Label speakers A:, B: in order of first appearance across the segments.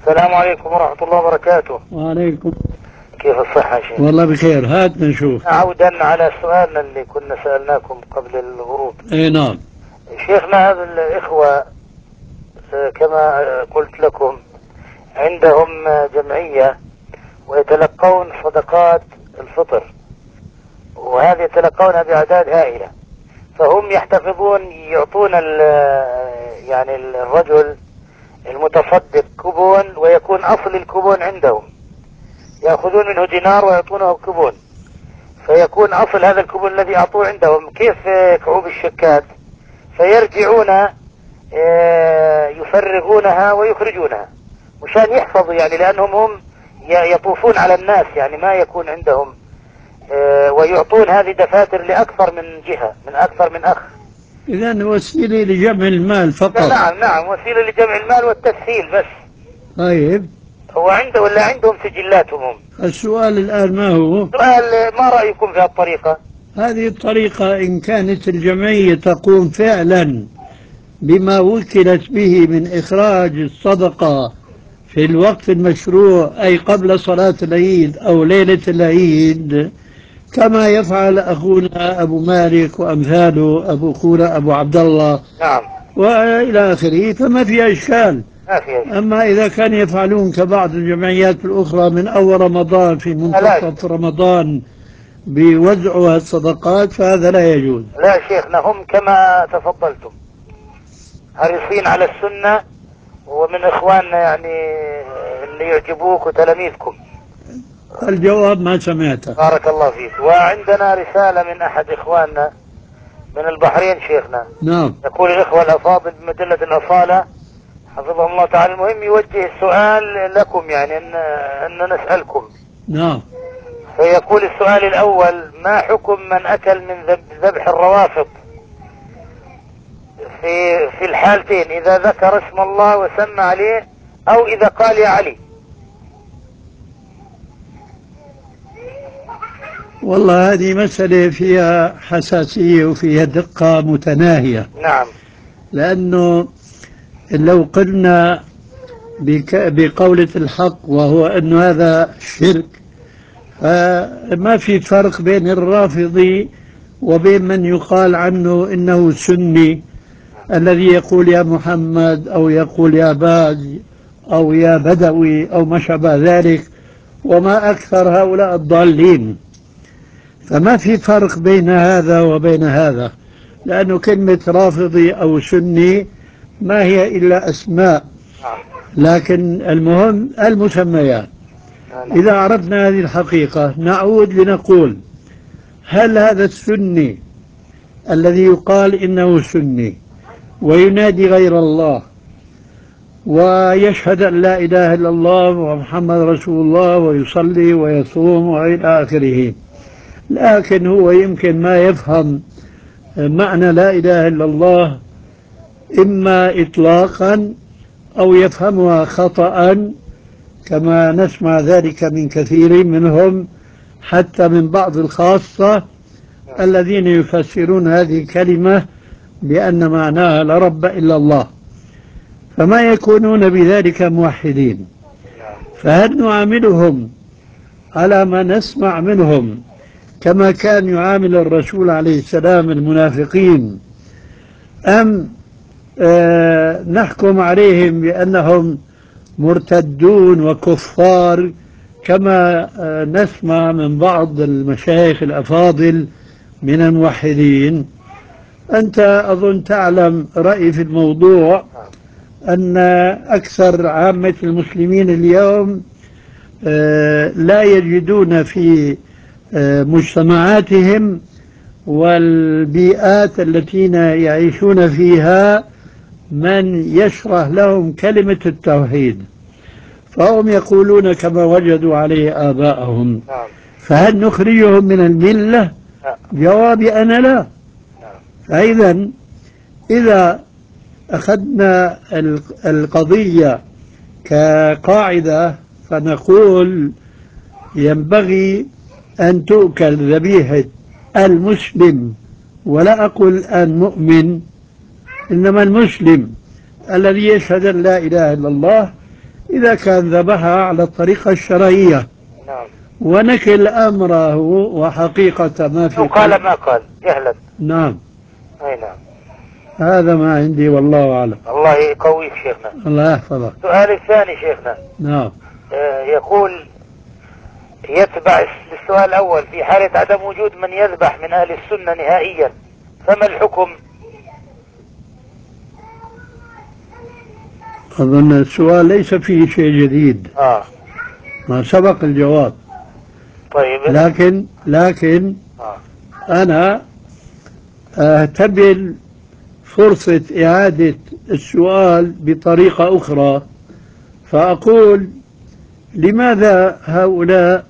A: السلام عليكم ورحمة الله وبركاته.
B: وعليكم.
A: كيف الصحة يا شيخ؟
B: والله بخير. هات نشوف.
A: عودا على سؤالنا اللي كنا سألناكم قبل الغروب.
B: اي نعم.
A: شيخنا، هذا الإخوة كما قلت لكم عندهم جمعية ويتلقون صدقات الفطر، وهذه يتلقونها بأعداد هائلة، فهم يحتفظون يعطون يعني الرجل المتصدق كوبون، ويكون أصل الكوبون عندهم، يأخذون منه دينار ويعطونه كوبون، فيكون أصل هذا الكوبون الذي أعطوه عندهم كيف كعوب الشكات، فيرجعون يفرغونها ويخرجونها مشان يحفظوا، يعني لأنهم هم يطوفون على الناس، يعني ما يكون عندهم، ويعطون هذه دفاتر لأكثر من جهة، من أكثر من أخ.
B: إذن وسيلة لجمع المال فقط.
A: نعم نعم، وسيلة لجمع المال والتسهيل بس.
B: طيب،
A: هو عنده ولا عندهم سجلاتهم هم؟
B: السؤال الآن ما هو؟
A: سؤال، ما رأيكم في الطريقة؟
B: هذه الطريقة إن كانت الجمعية تقوم فعلا بما وكلت به من إخراج الصدقة في الوقت المشروع، أي قبل صلاة العيد أو ليلة العيد، كما يفعل أخونا أبو مالك وأمثاله، أخونا أبو عبد الله،
A: نعم،
B: وإلى آخره، فما في إشكال.
A: ما في أشكال.
B: أما إذا كان يفعلون كبعض الجمعيات الأخرى من أول رمضان في منتصف رمضان بوزعها الصدقات، فهذا لا يجوز.
A: لا شيخنا، هم كما تفضلتم حريصين على السنة، ومن إخواننا يعني اللي يعجبوك وتلاميذكم.
B: الجواب ما سمعته.
A: بارك الله فيك. وعندنا رسالة من أحد إخواننا من البحرين شيخنا.
B: نعم.
A: يقول الإخوة الأفاضل بمجلة الأصالة حفظهم الله تعالى، المهم يوجه السؤال لكم، يعني أن نسألكم.
B: نعم.
A: فيقول السؤال الأول: ما حكم من أكل من ذبح الروافض في الحالتين، إذا ذكر اسم الله وسمى عليه، أو إذا قال يا علي؟
B: والله هذه مسألة فيها حساسية وفيها دقة متناهية.
A: نعم.
B: لأنه لو قلنا بقولة الحق وهو أن هذا شرك، فما في فرق بين الرافضي وبين من يقال عنه إنه سني، الذي يقول يا محمد أو يقول يا باز أو يا بدوي أو ما شابه ذلك، وما أكثر هؤلاء الضالين. فما في فرق بين هذا وبين هذا، لأنه كلمة رافضي أو سني ما هي إلا أسماء، لكن المهم المسميات. إذا عرفنا هذه الحقيقة نعود لنقول: هل هذا السني الذي يقال إنه سني وينادي غير الله ويشهد أن لا إله إلا الله ومحمد رسول الله ويصلي ويصوم وإلى آخره، لكن هو يمكن ما يفهم معنى لا إله إلا الله إما إطلاقا أو يفهمها خطأ، كما نسمع ذلك من كثير منهم، حتى من بعض الخاصة الذين يفسرون هذه الكلمة بأن معناها لا رب إلا الله، فما يكونون بذلك موحدين. فهل نعاملهم على ما نسمع منهم كما كان يعامل الرسول عليه السلام المنافقين، أم نحكم عليهم بأنهم مرتدون وكفار كما نسمع من بعض المشايخ الأفاضل من الموحدين؟ أنت أظن تعلم رأيي في الموضوع، أن أكثر عامة المسلمين اليوم لا يجدون في مجتمعاتهم والبيئات التي يعيشون فيها من يشرح لهم كلمة التوحيد، فهم يقولون كما وجدوا عليه آباءهم. فهل نخرجهم من الملة؟ جوابي أنا لا. فإذا إذا أخذنا القضية كقاعدة فنقول ينبغي أن تؤكل ذبيحة المسلم، ولا أقول المؤمن، إنما المسلم الذي يشهد أن لا إله إلا الله، إذا كان ذبحها على الطريقة الشرعية
A: نعم.
B: ونكل أمره وحقيقة ما في
A: أو قال ما قال جهلا.
B: نعم.
A: أي نعم.
B: هذا ما عندي والله أعلم.
A: الله يقويك شيخنا.
B: الله يحفظك.
A: السؤال الثاني شيخنا.
B: نعم.
A: يقول يتبع السؤال الأول في حالة عدم وجود من يذبح من أهل السنة نهائيا فما الحكم؟
B: أظن السؤال ليس فيه شيء جديد. ما سبق الجواب.
A: طيب.
B: لكن أنا أعتبر فرصة إعادة السؤال بطريقة أخرى فأقول لماذا هؤلاء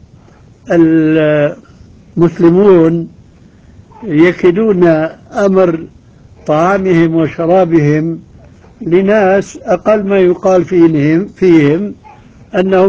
B: المسلمون يكلون أمر طعامهم وشرابهم لناس أقل ما يقال فيهم أنهم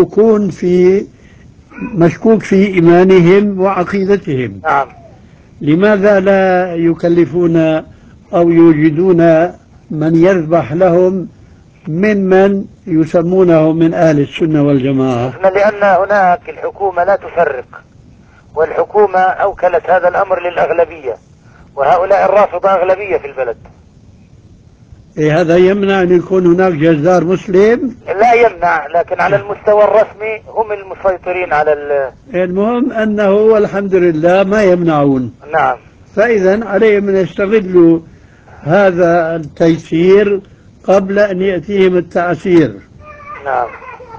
B: مشكوك في إيمانهم وعقيدتهم.
A: نعم.
B: لماذا لا يكلفون أو يوجدون من يذبح لهم ممن يسمونه من أهل السنة والجماعة؟
A: لأن هناك الحكومة لا تفرق، والحكومة أوكلت هذا الأمر للأغلبية، وهؤلاء الرافضة أغلبية في البلد.
B: هذا يمنع أن يكون هناك جزار مسلم؟
A: لا يمنع، لكن على المستوى الرسمي هم المسيطرين على
B: المهم أنه والحمد لله ما يمنعون.
A: نعم.
B: فإذا عليهم أن يستغلوا هذا التيسير قبل أن يأتيهم التعسير.
A: نعم.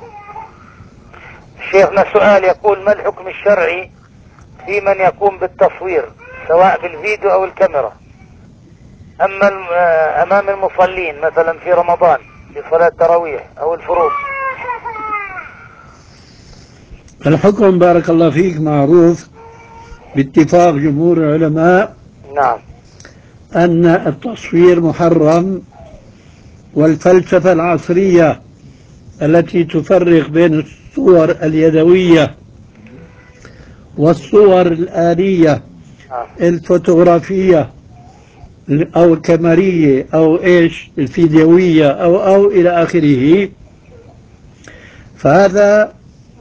A: شيخنا سؤال يقول ما الحكم الشرعي في من يقوم بالتصوير سواء بالفيديو أو الكاميرا أمام المصلين مثلا في رمضان في صلاة التراويح أو الفروض؟
B: الحكم بارك الله فيك معروف باتفاق جمهور العلماء.
A: نعم.
B: أن التصوير محرم، والفلسفة العصرية التي تفرق بين الصور اليدوية والصور الآلية الفوتوغرافية أو الكاميرية أو الفيديوية أو إلى آخره، فهذا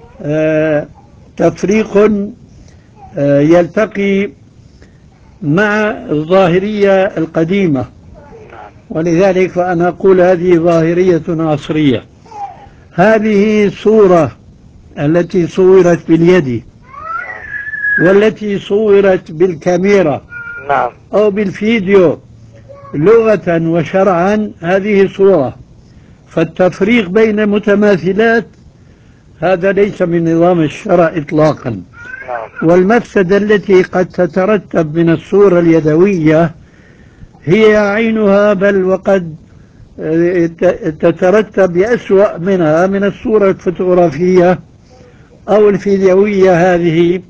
B: تفريق يلتقي مع الظاهرية القديمة، ولذلك فأنا أقول هذه ظاهرية عصرية. هذه صورة التي صورت باليد والتي صورت بالكاميرا أو بالفيديو لغة وشرعا هذه صورة، فالتفريق بين متماثلات هذا ليس من نظام الشرع إطلاقا. والمفسدة التي قد تترتب من الصورة اليدوية هي عينها، بل وقد تترتب بأسوأ منها من الصورة الفوتوغرافية أو الفيديوية هذه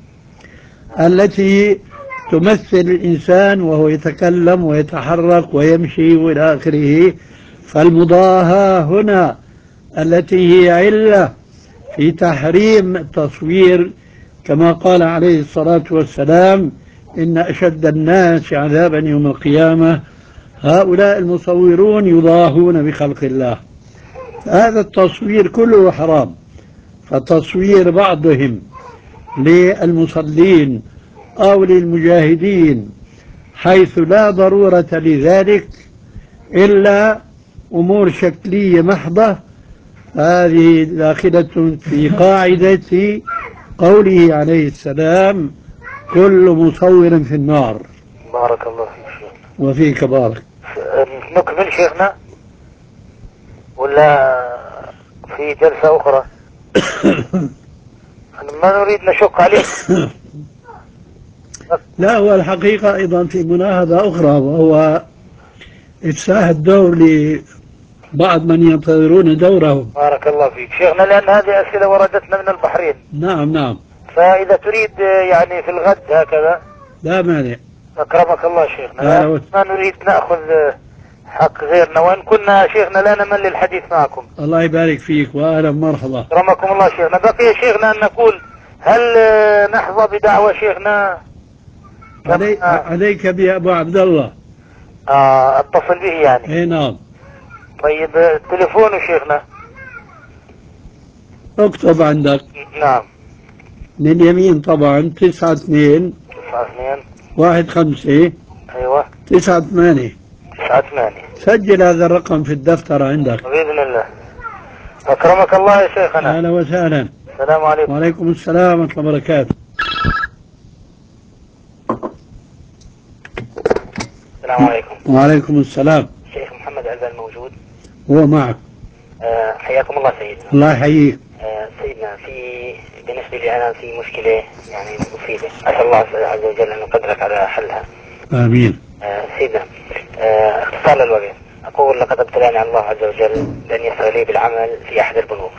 B: التي تمثل الإنسان وهو يتكلم ويتحرك ويمشي وإلى آخره. فالمضاهاة هنا التي هي علة في تحريم التصوير، كما قال عليه الصلاة والسلام إن أشد الناس عذابا يوم القيامة هؤلاء المصورون يضاهون بخلق الله. هذا التصوير كله حرام. فتصوير بعضهم للمصلين أو للمجاهدين حيث لا ضرورة لذلك إلا أمور شكلية محضة، هذه داخلة في قاعدة قوله عليه السلام كل مصور في النار.
A: بارك الله فيك شيخ.
B: وفيك بارك.
A: نكمل شيخنا ولا في جلسة أخرى؟ ما نريد نشق عليك.
B: لا، هو الحقيقة أيضا في مناهضة أخرى، وهو إفساح الدور لبعض من ينتظرون دورهم.
A: بارك الله فيك شيخنا، لأن هذه أسئلة وردتنا من البحرين.
B: نعم.
A: فإذا تريد يعني في الغد هكذا
B: لا مانع.
A: أكرمك الله شيخنا. ما نريد نأخذ حق غيرنا، وإن كنا شيخنا لا نمل الحديث معكم.
B: الله يبارك فيك وأهلا مرحبا.
A: أكرمكم الله شيخنا. بقي شيخنا أن نقول هل نحظى بدعوة شيخنا؟
B: عليك بأبو عبد الله.
A: اتصل به يعني.
B: اي نعم.
A: طيب تليفونه شيخنا
B: اكتب عندك
A: نعم.
B: من اليمين طبعا 92
A: 92
B: 15
A: أيوة
B: 98.
A: 98.
B: سجل هذا الرقم في الدفتر عندك.
A: بإذن الله. أكرمك الله يا شيخنا.
B: أهلا وسهلا.
A: السلام عليكم.
B: وعليكم السلام ورحمة الله وبركاته.
A: السلام عليكم.
B: وعليكم السلام.
A: الشيخ محمد علبان موجود؟
B: هو معك.
A: حياكم الله سيدنا.
B: الله يحييك.
A: سيدنا، بالنسبة لي أنا في مشكلة يعني مفيدة، أسأل الله عز وجل أن يقدرك على حلها.
B: آمين.
A: سيدنا، اختصار للوقت، أقول لقد ابتلاني الله عز وجل بأن يسر لي بالعمل في أحد البنوك،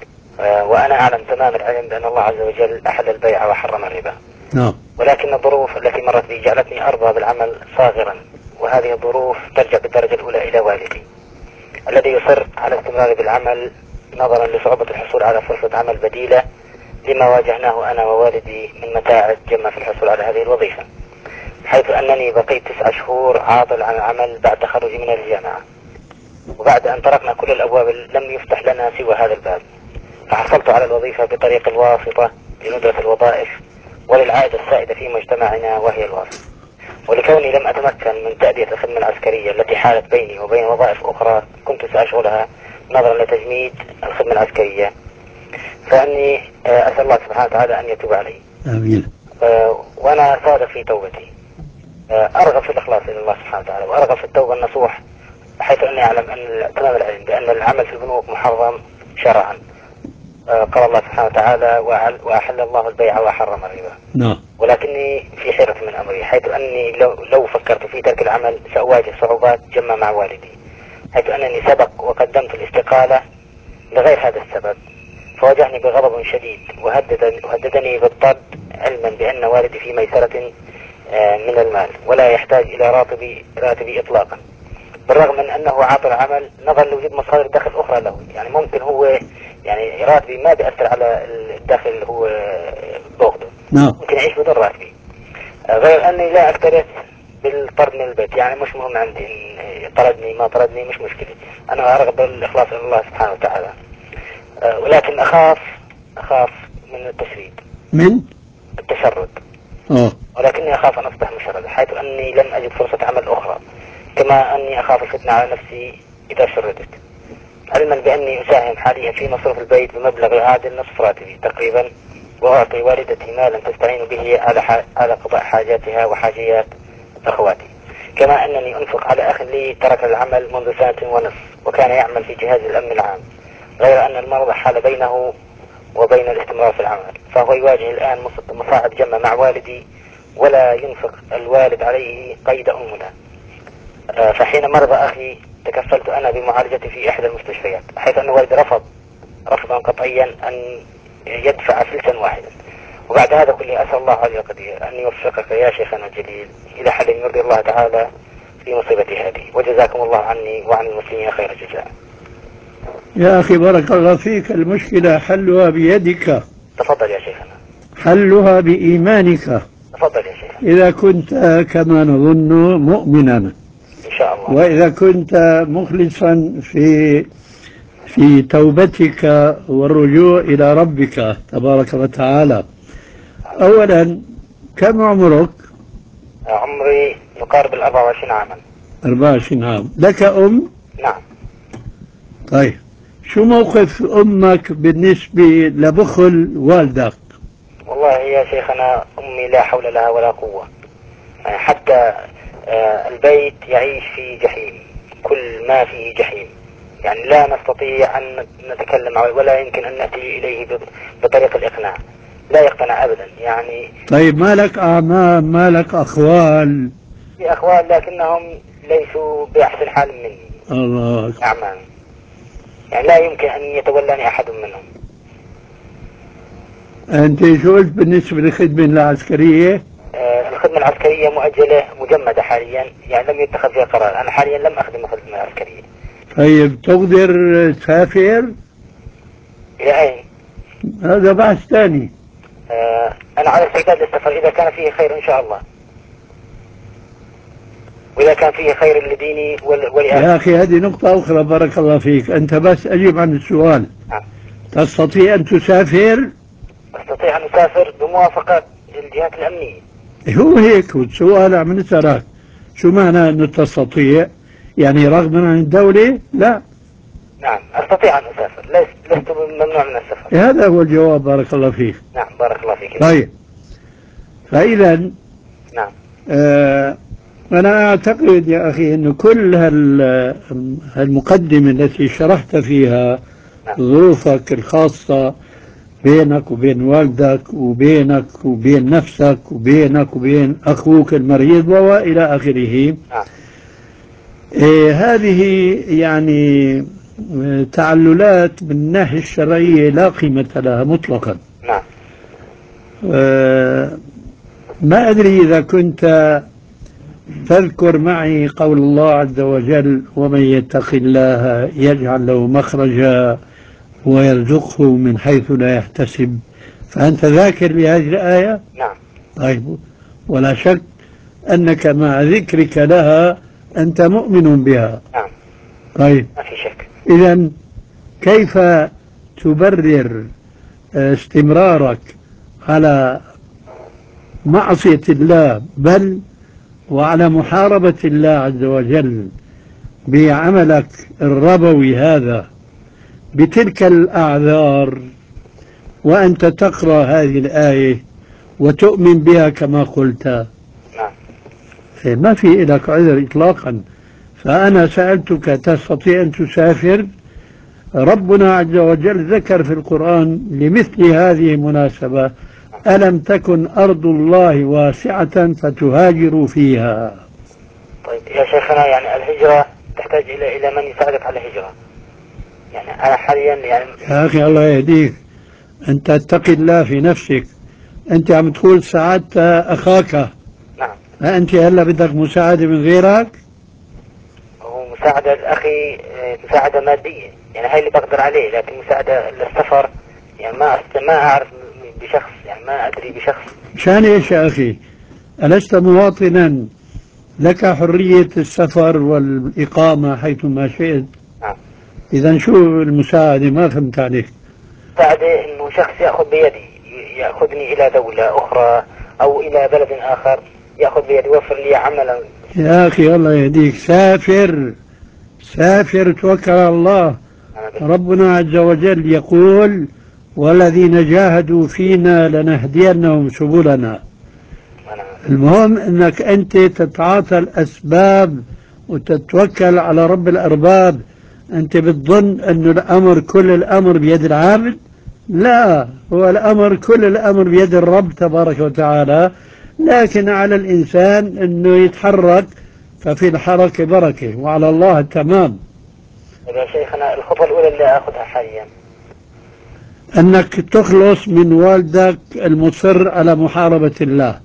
A: وأنا أعلم تمام العلم بأن الله عز وجل أحل البيع وحرم الربا.
B: نعم.
A: ولكن الظروف التي مرت بي جعلتني أرضى بالعمل صاغرا، وهذه الظروف ترجع بالدرجة الأولى إلى والدي الذي يصر على استمرار بالعمل نظرا لصعوبة الحصول على فرصة عمل بديلة لما واجهناه أنا ووالدي من متاعب جمة في الحصول على هذه الوظيفة، حيث أنني بقيت 9 شهور عاطل عن العمل بعد تخرجي من الجامعة، وبعد أن طرقنا كل الأبواب لم يفتح لنا سوى هذا الباب، فحصلت على الوظيفة بطريق الواسطة لندرة الوظائف وللعائد السائدة في مجتمعنا وهي الواسطة. ولكوني لم أتمكن من تأدية الخدمة العسكرية التي حالت بيني وبين وظائف أخرى كنت سأشغلها نظرا لتجميد الخدمة العسكرية، فأني أسأل الله سبحانه وتعالى أن يتوب علي.
B: آمين.
A: وأنا صادق في توبتي، أرغب في الإخلاص إلى الله سبحانه وتعالى، وأرغب في التوبة النصوح، حيث أني أعلم أن تمام العلم بأن العمل في البنوك محرم شرعا. قال الله سبحانه وتعالى: وأحل الله البيع وحرم الربا.
B: نعم.
A: ولكني في حيرة من أمري، حيث أني لو فكرت في ترك العمل سأواجه صعوبات جمة مع والدي، حيث أنني سبق وقدمت الاستقالة لغير هذا السبب، فواجهني بغضب شديد وهددني بالطرد، علما بأن والدي في ميسرة من المال ولا يحتاج إلى راتبي إطلاقا، بالرغم من أنه عاطل عمل نظرا لوجود مصادر دخل أخرى له. يعني ممكن هو يعني راتبي ما بيأثر على الدخل اللي هو باخده، ممكن يعيش بدون راتبي، غير أني لا أكترث بالطرد من البيت. يعني مش مهم عندي إن طردني ما طردني، مش مشكلة، أنا أرغب بالإخلاص إلى الله سبحانه وتعالى. ولكن أخاف من التشرد. ولكني أخاف أن أصبح مشردا، حيث أني لم أجد فرصة عمل أخرى، كما أني أخاف الفتنة على نفسي إذا شردت، علما بأني أساهم حاليا في مصروف البيت بمبلغ يعادل نصف راتبي تقريبا، وأعطي والدتي مالا تستعين به على قضاء حاجاتها وحاجيات أخواتي، كما أنني أنفق على أخ لي ترك العمل منذ 1.5 سنة وكان يعمل في جهاز الأمن العام، غير أن المرض حال بينه وبين الاستمرار في العمل، فهو يواجه الآن مصاعب جمة مع والدي ولا ينفق الوالد عليه قيد أنملة. فحين مرض أخي تكفلت أنا بمعالجته في إحدى المستشفيات، حيث أن والدي رفضا قطعيا أن يدفع فلسا واحدا. وبعد هذا كله أسأل الله عز وجل أن يوفقك يا شيخنا الجليل إلى حل يرضي الله تعالى في مصيبتي هذه، وجزاكم الله عني وعن المسلمين خير الجزاء.
B: يا أخي بارك الله فيك، المشكلة حلها بيدك.
A: تفضل يا شيخنا.
B: حلها بإيمانك.
A: تفضل يا شيخ.
B: إذا كنت كما نظن مؤمنا
A: إن شاء الله،
B: وإذا كنت مخلصا في توبتك والرجوع إلى ربك تبارك وتعالى. أولا، كم عمرك؟
A: عمري يقارب 24 عاما.
B: 24 عام. لك أم؟
A: نعم.
B: طيب، شو موقف أمك بالنسبة لبخل والدك؟
A: والله يا شيخنا أمي لا حول لها ولا قوة، حتى البيت يعيش في جحيم، كل ما فيه جحيم، يعني لا نستطيع أن نتكلم ولا يمكن أن نأتي إليه بطريق الإقناع، لا يقتنع أبدا يعني.
B: طيب، ما لك أعمام، ما لك أخوال؟
A: في أخوال لكنهم ليسوا بأحسن حال مني.
B: الله أكبر.
A: أعمام، يعني لا يمكن أن يتولاني أحد منهم.
B: أنت شو قلت بالنسبة للخدمة العسكرية؟
A: الخدمة العسكرية مؤجلة مجمدة حاليا، يعني لم يتخذ فيها قرار، أنا حاليا لم أخدم الخدمة العسكرية.
B: طيب، تقدر تسافر؟
A: إلى أين؟
B: هذا بحث ثاني.
A: أنا على استعداد للسفر إذا كان فيه خير إن شاء الله، وإذا كان فيه خير لديني ولأهلي.
B: يا أخي هذه نقطة أخرى، بارك الله فيك، أنت بس أجب عن السؤال. تستطيع أن تسافر؟
A: أستطيع أن أسافر بموافقة الجهات الأمنية.
B: هو هيك السؤال عم نسألك، شو معنى أنه تستطيع؟ يعني رغم عن الدولة؟ لا.
A: نعم أستطيع أن أسافر، لست ممنوع من السفر.
B: هذا هو الجواب، بارك الله فيك.
A: نعم بارك الله فيك.
B: طيب، فإذا
A: نعم.
B: أنا أعتقد يا أخي أن كل هالمقدمة التي شرحت فيها
A: نعم.
B: ظروفك الخاصة بينك وبين والدك وبينك وبين نفسك وبينك وبين أخوك المريض وإلى آخره.
A: نعم.
B: هذه يعني تعللات من الناحية الشرعية لا قيمة لها مطلقا.
A: نعم.
B: ما أدري إذا كنت تذكر معي قول الله عز وجل: ومن يتق الله يجعل له مخرجا ويرزقه من حيث لا يحتسب. فأنت ذاكر لهذه الآية؟
A: نعم.
B: طيب، ولا شك أنك مع ذكرك لها أنت مؤمن بها.
A: نعم.
B: طيب،
A: ما في شك.
B: إذن كيف تبرر استمرارك على معصية الله، بل وعلى محاربة الله عز وجل بعملك الربوي هذا بتلك الأعذار، وأنت تقرأ هذه الآية وتؤمن بها كما قلت؟
A: نعم.
B: ما في لك عذر إطلاقا. فأنا سألتك: تستطيع أن تسافر؟ ربنا عز وجل ذكر في القرآن لمثل هذه المناسبة: ألم تكن أرض الله واسعة فتهاجروا فيها.
A: طيب يا شيخنا، يعني الهجرة تحتاج إلى من يساعدك على الهجرة. يعني أنا حاليا يعني
B: يا أخي الله يهديك، أنت اتق الله في نفسك. أنت عم تقول ساعدت أخاك،
A: نعم.
B: أنت هلا بدك مساعدة من غيرك؟
A: هو مساعدة لأخي، مساعدة مادية، يعني هاي اللي بقدر عليه، لكن مساعدة للسفر يعني ما أعرف بشخص، يعني ما أدري بشخص.
B: شان إيش يا أخي؟ ألست مواطنا لك حرية السفر والإقامة حيثما شئت؟
A: نعم.
B: إذا شو المساعدة؟ ما فهمت عليك.
A: مساعدة إنه شخص يأخذ بيدي، يأخذني إلى دولة أخرى أو إلى بلد آخر، يأخذ بيدي، يوفر لي عملا.
B: يا أخي الله يهديك، سافر سافر، توكل على الله. ربنا عز وجل يقول: والذين جاهدوا فينا لنهدينهم سبلنا. المهم أنك أنت تتعاطى الأسباب وتتوكل على رب الأرباب. أنت بتظن أن الأمر كل الأمر بيد العابد؟ لا، هو الأمر كل الأمر بيد الرب تبارك وتعالى، لكن على الإنسان أنه يتحرك، ففي الحركة بركة، وعلى الله التمام.
A: يا شيخنا، الخطوة الأولى اللي أخذها حاليا
B: أنك تخلص من والدك المصر على محاربة الله.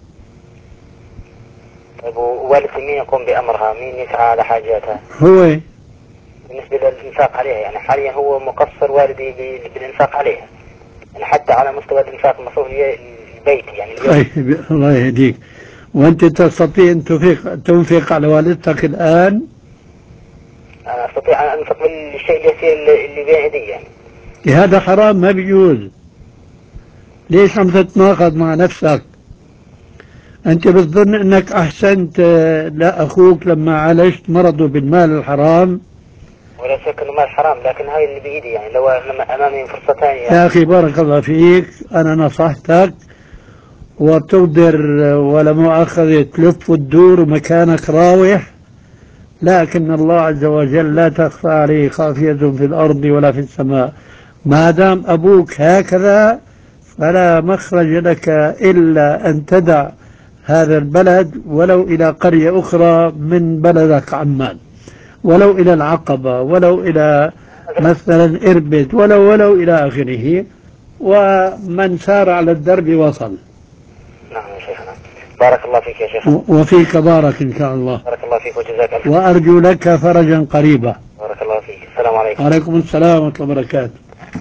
A: طيب ووالدتي مين يقوم بأمرها؟ مين يسعى على حاجاتها؟
B: هو
A: بالنسبة للإنفاق عليها، يعني حاليا هو مقصر والدي بالإنفاق عليها، يعني حتى على مستوى الإنفاق المصروف البيت يعني
B: طيب الله يهديك. وأنت تستطيع أن تنفق على والدتك الآن؟
A: أنا أستطيع أن أنفق بالشيء اليسير اللي بيدي يعني.
B: هذا حرام، ما بيجوز. ليش عم تتناقض مع نفسك؟ أنت بتظن أنك أحسنت لأخوك لما عالجت مرضه بالمال الحرام؟
A: ولا شك أنه مال حرام، لكن هاي اللي بإيدي، يعني لو أمامي فرصة ثانية يعني.
B: يا أخي بارك الله فيك، أنا نصحتك وتقدر ولا مؤاخذة تلف وتدور مكانك راوح، لكن الله عز وجل لا تخفى عليه خافية في الأرض ولا في السماء. ما دام أبوك هكذا فلا مخرج لك إلا أن تدع هذا البلد، ولو إلى قرية أخرى من بلدك عمان، ولو إلى العقبة، ولو إلى مثلا إربد، ولو إلى آخره. ومن سار على الدرب وصل.
A: نعم يا شيخنا، بارك الله فيك يا شيخنا.
B: وفيك بارك إن شاء الله.
A: بارك الله فيك وجزاك الله.
B: وأرجو لك فرجا قريبا.
A: بارك الله فيك. السلام عليكم.
B: وعليكم السلام ورحمة الله وبركاته.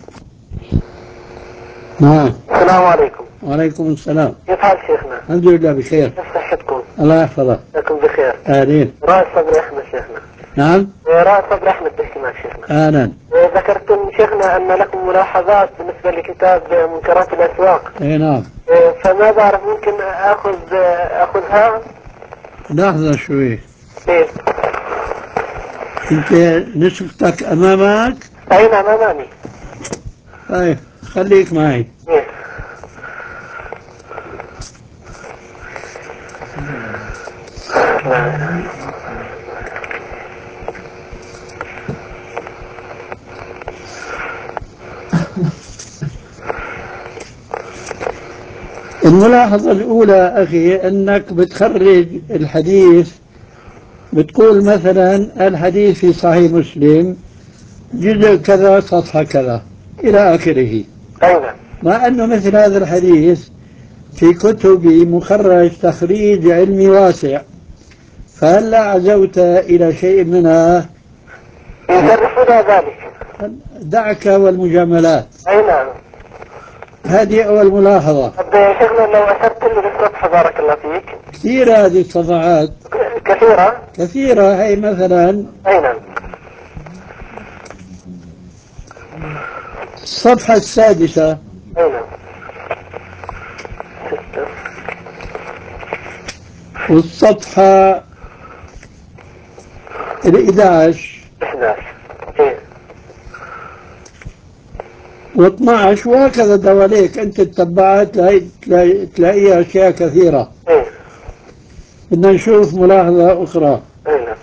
B: نعم.
A: السلام عليكم.
B: وعليكم السلام.
A: كيف حال شيخنا؟
B: الحمد لله بخير.
A: كيف صحتكم؟
B: الله يحفظك.
A: لكم بخير.
B: أهلين.
A: رائد صبري أحمد شيخنا.
B: نعم.
A: رائد صبري أحمد بحكي معك شيخنا.
B: أهلا.
C: ذكرتم شيخنا أن لكم ملاحظات بالنسبة لكتاب منكرات الأسواق.
B: اي نعم.
C: فما بعرف ممكن أخذها؟
B: لحظة شوي.
C: إيه.
B: انت نسختك امامك؟
C: أي نعم أمامي.
B: طيب خليك معي.
C: إيه.
B: الملاحظة الأولى أخي أنك بتخرج الحديث، بتقول مثلا الحديث في صحيح مسلم جزء كذا صفحة كذا إلى آخره،
C: أيوة.
B: مع أنه مثل هذا الحديث في كتبي مخرج تخريج علمي واسع، فهل عزوت إلى شيء منها؟
C: يشرفنا ذلك.
B: دعك والمجاملات.
C: أي نعم.
B: هذه أول ملاحظة.
C: طب شيخنا لو أشرت لي بالصفحة بارك الله فيك.
B: كثيرة هذه الصفحات.
C: كثيرة؟
B: كثيرة. هي مثلا
C: أي نعم.
B: الصفحة السادسة.
C: أي نعم.
B: والصفحة 11
C: إيه.
B: و12 وهكذا دواليك. أنت تتبعت تلاقيها أشياء كثيرة.
C: إيه.
B: بدنا نشوف ملاحظة أخرى.
C: أي نعم.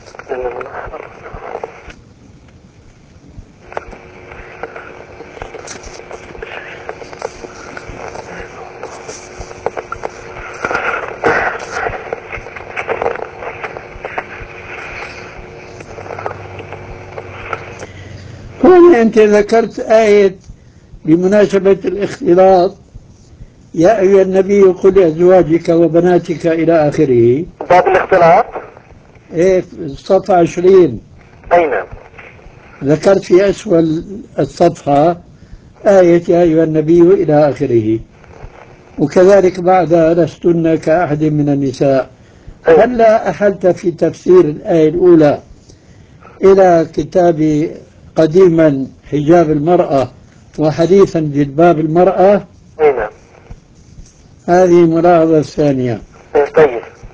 B: هون أنت ذكرت آية بمناسبة الاختلاط، يا أيها النبي قل لأزواجك وبناتك إلى آخره.
C: باب الاختلاط.
B: إيه الصفحة 20.
C: أي نعم.
B: ذكرت في أسفل الصفحة آية يا أيها النبي إلى آخره، وكذلك بعد لستن كأحد من النساء. هلا أحلت في تفسير الآية الأولى إلى كتاب قديما حجاب المرأة وحديثا جلباب المرأة.
C: أي نعم.
B: هذه الملاحظة الثانية.
C: طيب.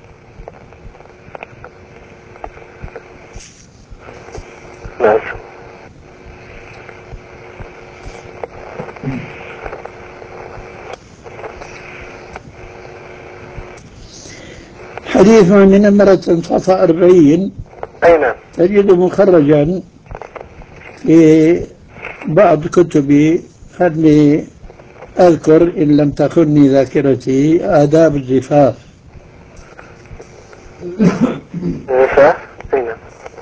C: ماشي.
B: حديث من نمرة صفحة 40.
C: أي نعم.
B: تجد مخرجا في بعض كتبي، خلني أذكر إن لم تخني ذاكرتي، آداب الزفاف.
C: النساء. أي نعم.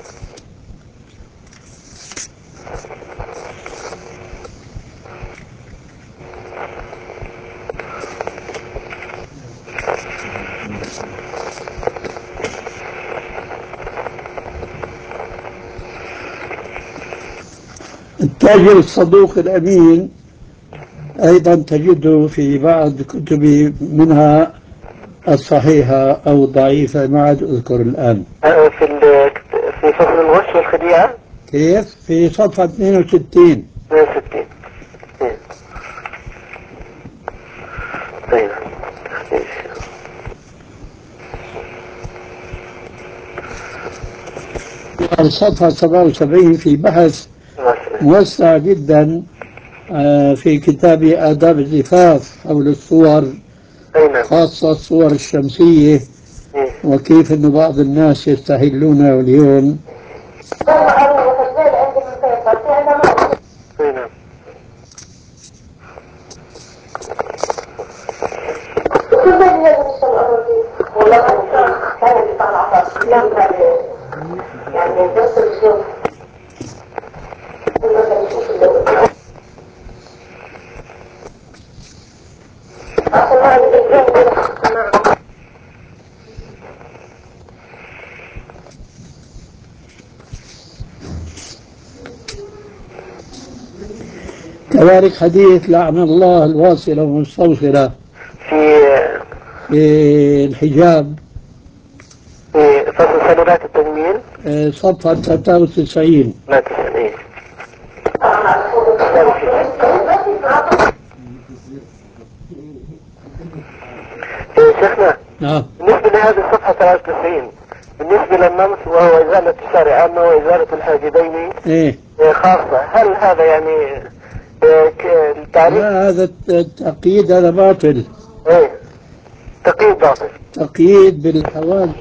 B: التاجر الصدوق الأمين أيضا تجده في بعض كتبي، منها الصحيحة أو الضعيفة، ما عاد أذكر الآن.
C: في فصل الغش والخديعة.
B: كيف؟ في صفحة 62.
C: 62. طيب.
B: الصفحة 77 في بحث موسع جدا في كتاب آداب الزفاف حول الصور، خاصة الصور الشمسية، وكيف أن بعض الناس يستهلونها اليوم. كذلك حديث لعن الله الواصلة والمستوصلة في الحجاب،
C: في فصل صالونات التجميل.
B: صفحة 93.
C: هذه الصفحة 93 بالنسبة للنمس وهو إزالة الشعر عامة وإزالة الحاجبين
B: إيه
C: خاصة، هل هذا يعني التعريف؟
B: لا، هذا التقييد هذا باطل.
C: ايه تقييد باطل.
B: تقييد بالحوادث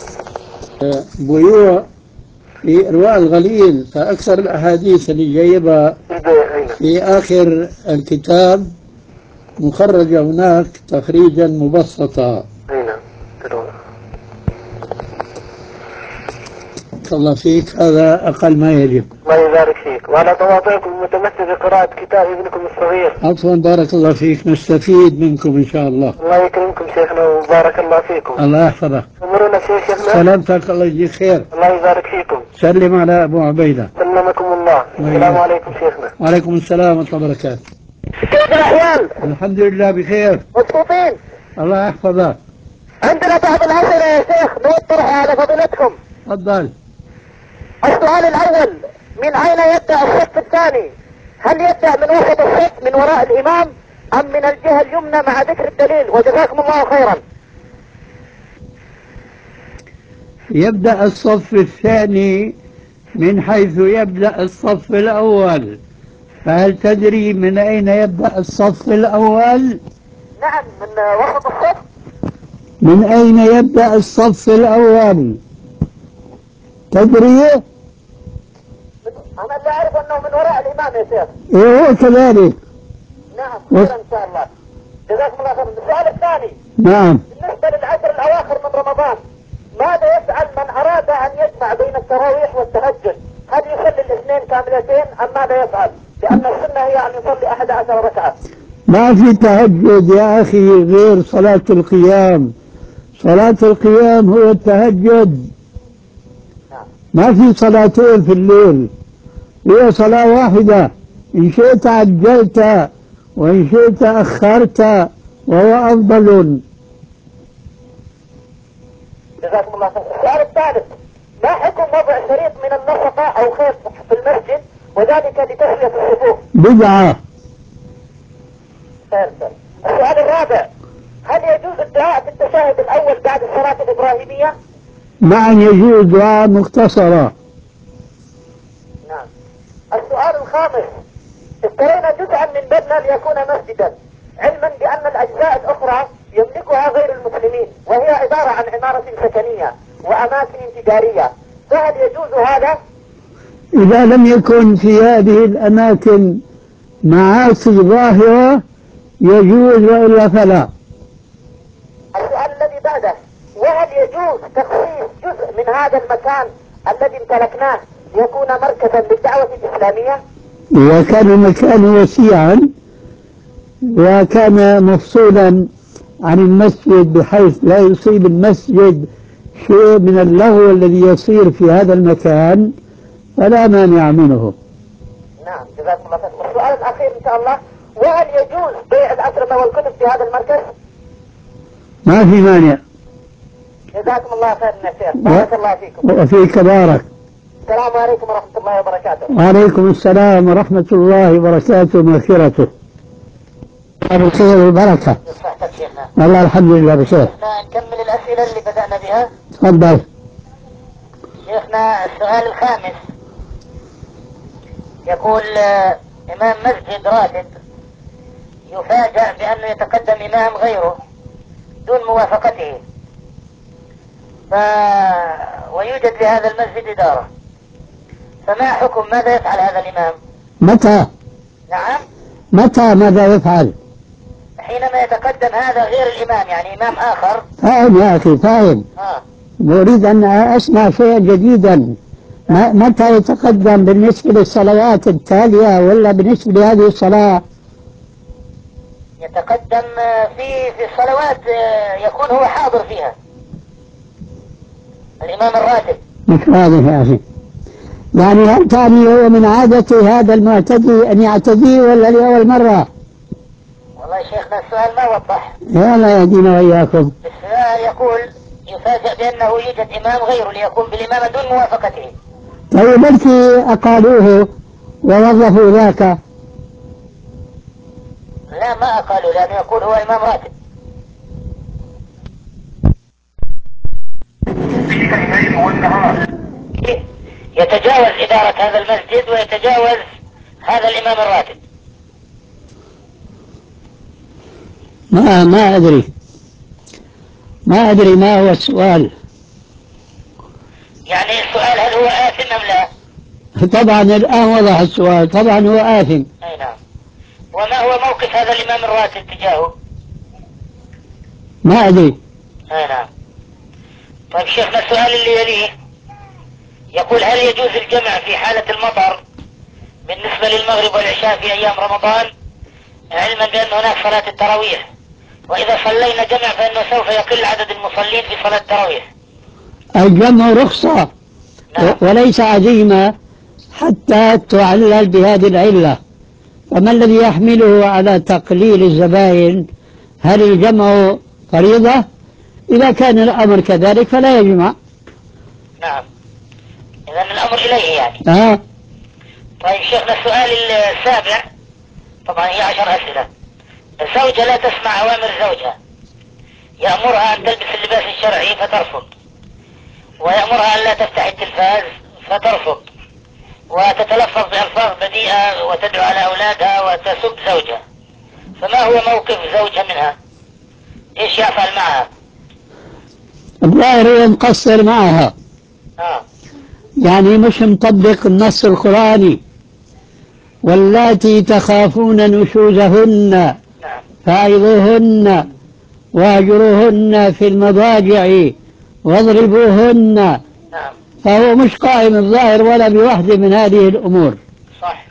B: بيوع في إرواء الغليل، فأكثر الأحاديث اللي جايبها في آخر الكتاب مخرجة هناك تخريجا مبسطا.
C: اي نعم.
B: الله فيك، هذا أقل ما يجب.
C: الله يبارك فيك، وعلى تواضعكم المتمثل بقراءة كتاب ابنكم الصغير.
B: عفوا، بارك الله فيك، نستفيد منكم إن شاء الله.
C: الله يكرمكم شيخنا وبارك الله فيكم.
B: الله يحفظك.
C: أمرنا شيخنا.
B: سلامتك، الله يجزيك خير.
C: الله يبارك فيكم.
B: سلم على أبو عبيدة.
C: سلمكم الله. السلام عليكم شيخنا.
B: وعليكم السلام ورحمة الله وبركاته.
C: كيف الأحوال؟
B: الحمد لله بخير.
C: مبسوطين؟
B: الله يحفظك.
C: عندنا بعض الأسئلة يا شيخ نود طرحها على فضيلتكم.
B: تفضل.
C: السؤال الأول: من أين يبدأ الصف الثاني؟ هل يبدأ من وسط الصف من وراء الإمام أم من الجهة اليمنى مع ذكر الدليل؟ وجزاكم الله خيرا.
B: يبدأ الصف الثاني من حيث يبدأ الصف الأول، فهل تدري من أين يبدأ الصف الأول؟
C: نعم، من وسط الصف.
B: من أين يبدأ الصف الأول؟ تدري؟
C: أنا اللي أعرف أنه من وراء الإمام يا شيخ.
B: إيه هو كذلك.
C: نعم خير إن شاء الله. جزاكم الله خيرا. السؤال الثاني:
B: نعم.
C: بالنسبة للعشر الأواخر من رمضان، ماذا يفعل من أراد أن يجمع بين التراويح والتهجد؟ هل يصلي الاثنين كاملتين أم ماذا يفعل؟ لأن السنة هي أن يصلي 11 ركعة.
B: ما في تهجد يا أخي غير صلاة القيام. صلاة القيام هو التهجد. ما في صلاتين في الليل، هي صلاة واحدة. إن شئت عجلت وإن شئت أخرت، وهو أفضل.
C: جزاكم الله خير. السؤال الثالث: ما حكم وضع شريط من النفقة أو خيط في المسجد وذلك لتسوية الصفوف؟
B: بدعة.
C: السؤال الرابع: هل يجوز الدعاء في التشهد الأول بعد الصلاة الإبراهيمية؟
B: نعم يجوز، دعاء مختصرة.
C: نعم. السؤال الخامس: اشترينا جزءا من بننا ليكون مسجدا، علما بأن الأجزاء الأخرى يملكها غير المسلمين، وهي عبارة عن عمارة سكنية وأماكن تجارية، فهل يجوز هذا؟
B: إذا لم يكن في هذه الأماكن معاصي ظاهرة يجوز، وإلا فلا.
C: السؤال الذي بعده: وهل يجوز تخصيص جزء من هذا المكان الذي امتلكناه ليكون مركزا للدعوة الإسلامية؟
B: إذا كان المكان وسيعا وكان مفصولا عن المسجد بحيث لا يصيب المسجد شيء من اللغو الذي يصير في هذا المكان، فلا مانع منه.
C: نعم جزاكم الله خير. السؤال الأخير إن شاء الله: وهل يجوز بيع الأسرة والكتب في هذا المركز؟
B: ما في مانع.
C: جزاكم الله خير يا شيخ، بارك الله فيكم.
B: وفيك بارك.
C: السلام عليكم ورحمة الله وبركاته.
B: وعليكم السلام ورحمة الله وبركاته ومغفرته. بالخير والبركة. والله الحمد لله بخير.
C: نكمل الأسئلة اللي بدأنا بها.
B: تفضل.
C: شيخنا السؤال الخامس يقول: إمام مسجد راتب يفاجأ بأنه يتقدم إمام غيره دون موافقته، ويوجد لهذا المسجد إدارة، فما حكم ماذا يفعل هذا الإمام؟
B: متى؟
C: نعم؟
B: متى ماذا يفعل؟
C: حينما يتقدم هذا غير الإمام، يعني إمام آخر.
B: فاهم يا أخي، فاهم. أريد أن أسمع شيئا جديدا. متى يتقدم بالنسبة للصلوات التالية ولا بالنسبة لهذه الصلاة؟
C: يتقدم في الصلوات يكون هو حاضر فيها الإمام الراتب.
B: مش واضح يا أخي. يعني هل تعني هو من عادة هذا المعتدي أن يعتدي ولا لأول مرة؟
C: والله شيخنا السؤال ما وضح.
B: يا الله يهدينا وإياكم.
C: السؤال يقول يفاجأ بأنه يوجد إمام غيره ليقوم بالإمامة دون موافقته.
B: طيب بلكي أقالوه ووظفوا ذاك.
C: لا ما أقالوا، لأنه يقول هو إمام راتب.
A: يتجاوز إدارة هذا المسجد ويتجاوز هذا الإمام الراتب؟
B: ما أدري ما هو السؤال.
A: يعني السؤال هل هو آثم أم لا؟
B: طبعا الآن وضح السؤال، طبعا هو آثم.
A: أي نعم. وما هو موقف هذا الإمام الراتب تجاهه؟
B: ما أدري.
A: أي نعم. طيب شيخنا السؤال اللي يليه يقول هل يجوز الجمع في حالة المطر بالنسبة للمغرب والعشاء في أيام رمضان، علما بأن هناك صلاة التراويح، وإذا صلينا جمع فإنه سوف يقل عدد المصلين في صلاة التراويح؟
B: الجمع رخصة.
A: نعم.
B: وليس عزيمة حتى تعلل بهذه العلة. فما الذي يحمله على تقليل الزبائن؟ هل الجمع فريضة؟ إذا كان الأمر كذلك فلا يجمع.
A: نعم. إذن الأمر إليه يعني. طيب شيخنا السؤال السابع، طبعا هي 10 أسئلة. الزوجة لا تسمع أوامر زوجها، يأمرها أن تلبس اللباس الشرعي فترفض، ويأمرها أن لا تفتح التلفاز فترفض، وتتلفظ بألفاظ بذيئة وتدعو على أولادها وتسب زوجها، فما هو موقف زوجها منها؟ إيش يفعل معها؟
B: الظاهر هو مقصر معها، يعني مش مطبق النص القرآني. واللاتي تخافون نشوزهن فعظوهن واهجروهن في المضاجع واضربوهن. فهو مش قائم الظاهر ولا بواحدة من هذه الأمور.
A: صح.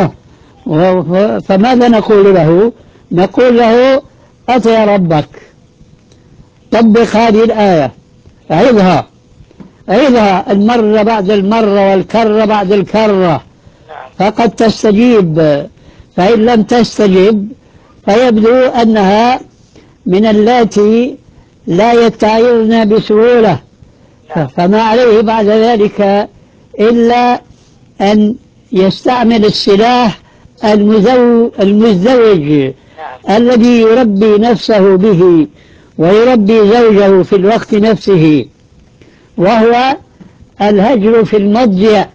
B: فماذا نقول له؟ نقول له أطع ربك، طبق هذه الآية، عظها المرة بعد المرة والكرة بعد الكرة، فقد تستجيب. فإن لم تستجب فيبدو أنها من اللاتي لا يتعظن بسهولة، فما عليه بعد ذلك إلا أن يستعمل السلاح المزدوج الذي يربي نفسه به ويربي زوجه في الوقت نفسه، وهو الهجر في المضجع.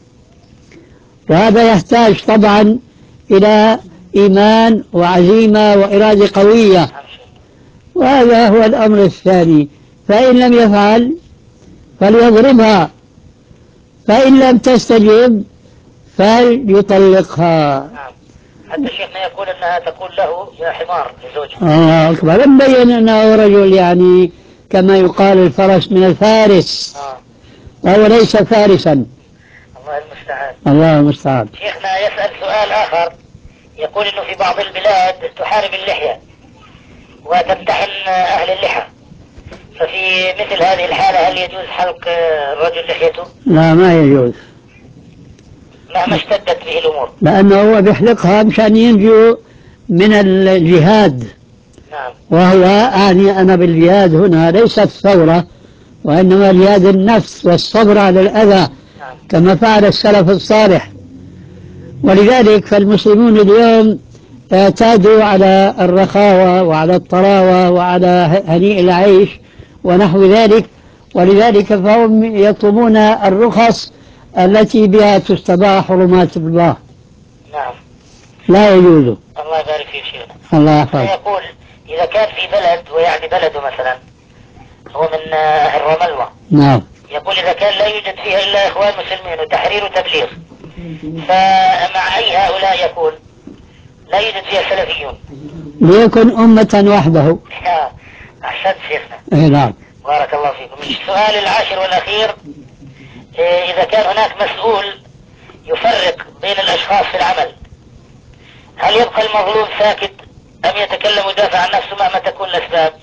B: وهذا يحتاج طبعا إلى إيمان وعزيمة وإرادة قوية، وهذا هو الأمر الثاني. فإن لم يفعل فليضربها، فإن لم تستجب فليطلقها.
A: حتى شيخنا يقول أنها تقول له يا حمار لزوجها.
B: الله أكبر. مبين أنه رجل يعني كما يقال الفرس من الفارس، وهو ليس فارسا.
A: الله المستعان.
B: الله المستعان.
A: شيخنا يسأل سؤال آخر، يقول إنه في بعض البلاد تحارب اللحية وتمتحن أهل اللحى، ففي مثل هذه الحالة هل يجوز حلق الرجل لحيته؟
B: لا، ما يجوز
A: مهما اشتدت به الأمور،
B: لأنه هو بيحلقها مشان ينجو من الجهاد.
A: نعم.
B: وهو أعني أنا بالجهاد هنا ليس الثورة، وإنما جهاد النفس والصبر على الأذى، كما فعل السلف الصالح. ولذلك فالمسلمون اليوم اعتادوا على الرخاوة وعلى الطراوة وعلى هنيء العيش ونحو ذلك، ولذلك فهم يطلبون الرخص التي بها تستباح حرمات الله.
A: نعم.
B: لا يجوز.
A: الله يبارك فيك شيخنا.
B: الله يحفظك.
A: يقول إذا كان في بلد، ويعني بلده مثلا هو من أهل رملوة،
B: نعم،
A: يقول إذا كان لا يوجد فيها إلا إخوان مسلمين وتحرير وتبليغ، فمع أي هؤلاء يكون؟ لا يوجد فيها سلفيون.
B: ليكن أمة وحده.
A: أحسنت شيخنا.
B: نعم.
A: بارك الله فيكم. السؤال العاشر والأخير، إذا كان هناك مسؤول يفرق بين الأشخاص في العمل، هل يبقى المظلوم ساكت أم يتكلم ويدافع عن نفسه مهما تكون الأسباب؟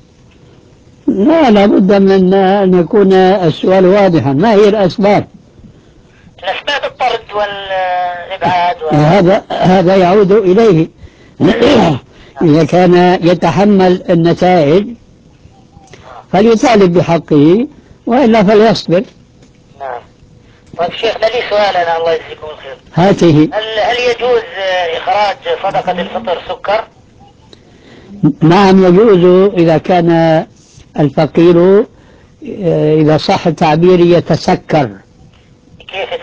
B: لا بد من أن يكون السؤال واضحا. ما هي الأسباب؟
A: الأسباب الطرد والإبعاد
B: هذا يعود إليه. إذا كان يتحمل النتائج فليطالب بحقه، وإلا فليصبر.
A: نعم. طيب شيخنا لي سؤال أنا، الله يجزيكم الخير.
B: هاته.
A: هل يجوز إخراج صدقة الفطر سكر؟
B: نعم يجوز، إذا كان الفقير إذا صح التعبير يتسكر.
A: كيف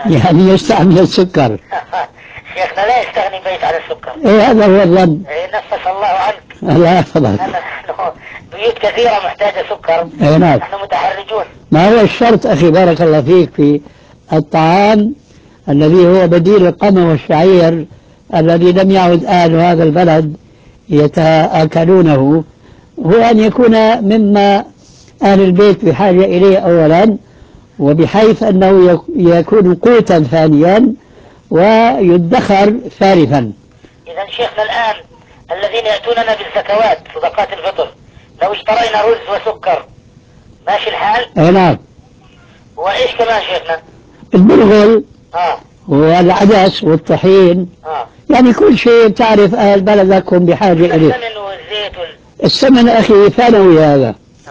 B: يعني يستعمل السكر.
A: شيخنا لا يستغني بيت عن السكر.
B: إيه هذا هو الظن.
A: نفس الله عنك.
B: الله يحفظك.
A: نحن بيوت كثيرة محتاجة سكر.
B: إيه نعم.
A: نحن متحرجون.
B: ما هو الشرط أخي بارك الله فيك في الطعام الذي هو بديل القمح والشعير الذي لم يعد أهل هذا البلد يتآكلونه، هو أن يكون مما أهل البيت بحاجة إليه أولا، وبحيث أنه يكون قوتا ثانيا ويدخر ثالثا.
A: إذا شيخنا الآن الذين يأتوننا بالزكوات صدقات الفطر لو اشترينا رز وسكر ماشي الحال؟
B: أي نعم.
A: وإيش كمان شيخنا؟
B: البرغل والعدس والطحين، يعني كل شيء تعرف أهل بلدكم بحاجة إليه.
A: السمن والزيت
B: السمن أخي ثانوي هذا.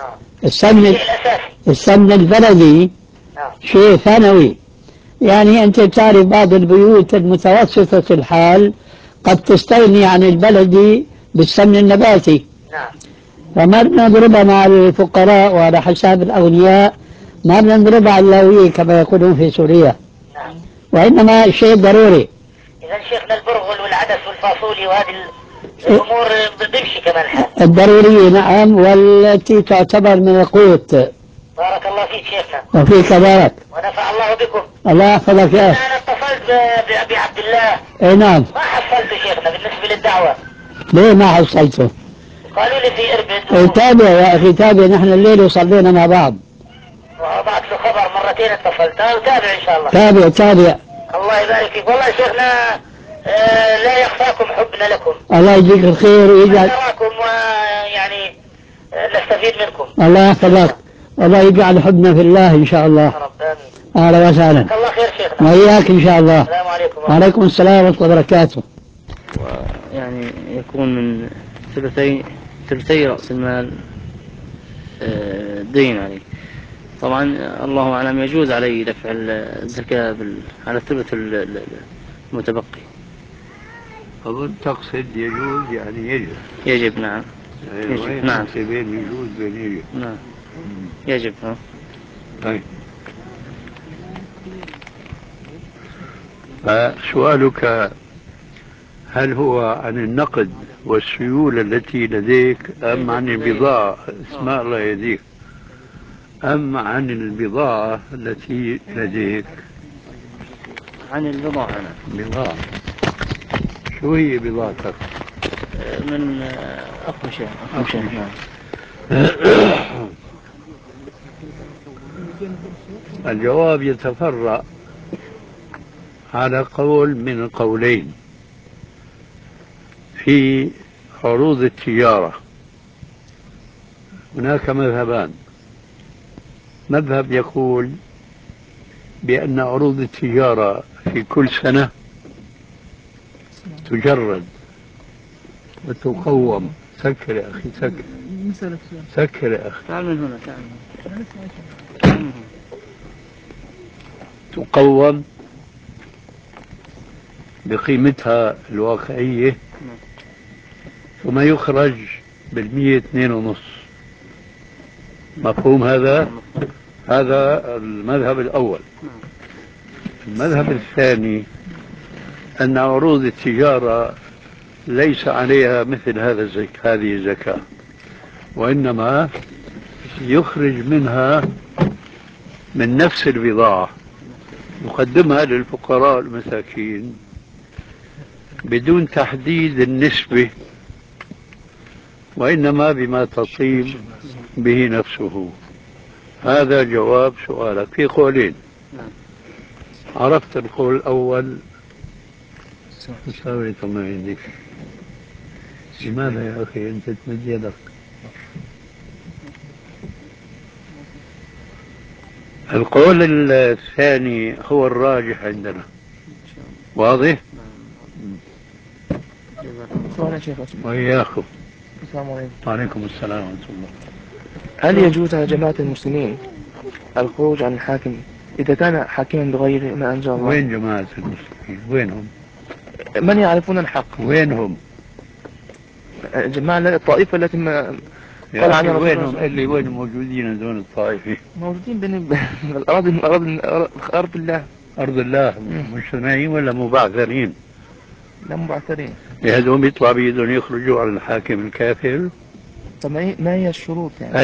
B: السمن البلدي شيء ثانوي. يعني أنت تعرف بعض البيوت المتوسطة الحال قد تستغني عن البلدي بالسمن النباتي. فما بدنا نضربها مع الفقراء وعلى حساب الأغنياء، ما بدنا نضربها على اللوية كما يقولون في سوريا. وإنما شيء ضروري.
A: إذا شيخنا البرغل والعدس والفاصولي وهذه الأمور بتمشي كمان حال.
B: الضرورية نعم، والتي تعتبر من القوت.
A: بارك الله فيك شيخنا.
B: وفيك بارك.
A: ونفع الله بكم.
B: الله يحفظك يا أخي.
A: أنا اتصلت بأبي عبد الله.
B: اي نعم.
A: ما حصلته شيخنا بالنسبة للدعوة.
B: ليه ما حصلته؟
A: قالوا لي في إربد.
B: تابع يا أخي تابع، نحن الليل صلينا مع بعض.
A: وبعت له خبر مرتين اتصلت. تابع إن شاء الله.
B: تابع.
A: الله يبارك فيك. والله شيخنا لا يخفاكم حبنا لكم.
B: الله يجزيك الخير ويجعل.
A: نراكم ويعني نستفيد منكم.
B: الله يحفظك. الله يجعل حبنا في الله إن شاء الله. أهلا وسهلا.
A: الله خير شيخنا.
B: وإياك إن شاء الله.
A: السلام عليكم.
B: وعليكم السلام ورحمة الله وبركاته.
D: ويعني يكون من ثلثي رأس المال دين عليه. طبعا الله أعلم يجوز عليه دفع الزكاة على الثلث المتبقي.
E: أظن تقصد يجوز يعني يجب.
D: يجب نعم.
E: يجب نعم. بين يجوز بين يجب.
D: نعم. يجب.
E: طيب. فسؤالك هل هو عن النقد والسيولة التي لديك أم عن البضاعة اسماء الله يديك، أم عن البضاعة التي لديك؟
D: عن البضاعة.
E: بضاعة. شو هي بضاعتك؟
D: من أقمشة.
E: الجواب يتفرع على قول من القولين في عروض التجارة. هناك مذهبان. مذهب يقول بأن عروض التجارة في كل سنة تجرد وتقوم. سكر يا أخي سكر يا أخي.
D: تعال من هنا
E: تقوم بقيمتها الواقعية ثم يخرج بالمية 2.5. مفهوم هذا؟ هذا المذهب الأول. المذهب الثاني أن عروض التجارة ليس عليها مثل هذه الزكاة، وإنما يخرج منها من نفس البضاعة يقدمها للفقراء المساكين بدون تحديد النسبة، وإنما بما تصيب به نفسه. هذا جواب سؤالك. في قولين. عرفت القول الأول؟ سويت ما عندك. لماذا يا أخي أنت تمد يدك؟ القول الثاني هو الراجح عندنا. واضح؟ وإياكم.
F: السلام عليكم.
E: وعليكم السلام ورحمة الله.
F: هل يجوز على جماعة المسلمين الخروج عن الحاكم إذا كان حاكما بغير ما أنزل الله؟
E: وين جماعة المسلمين؟ وينهم؟
F: من يعرفون الحق؟
E: وينهم؟
F: جماعة الطائفة التي ما
E: قال عنها وينهم؟ اللي وين موجودين هذول الطائفة؟
F: موجودين بين الأرض الله.
E: أرض الله مجتمعين ولا مبعثرين؟
F: لا مبعثرين.
E: هذول بيطلع بيدهم يخرجوا على الحاكم الكافر.
F: طب ما هي الشروط يعني؟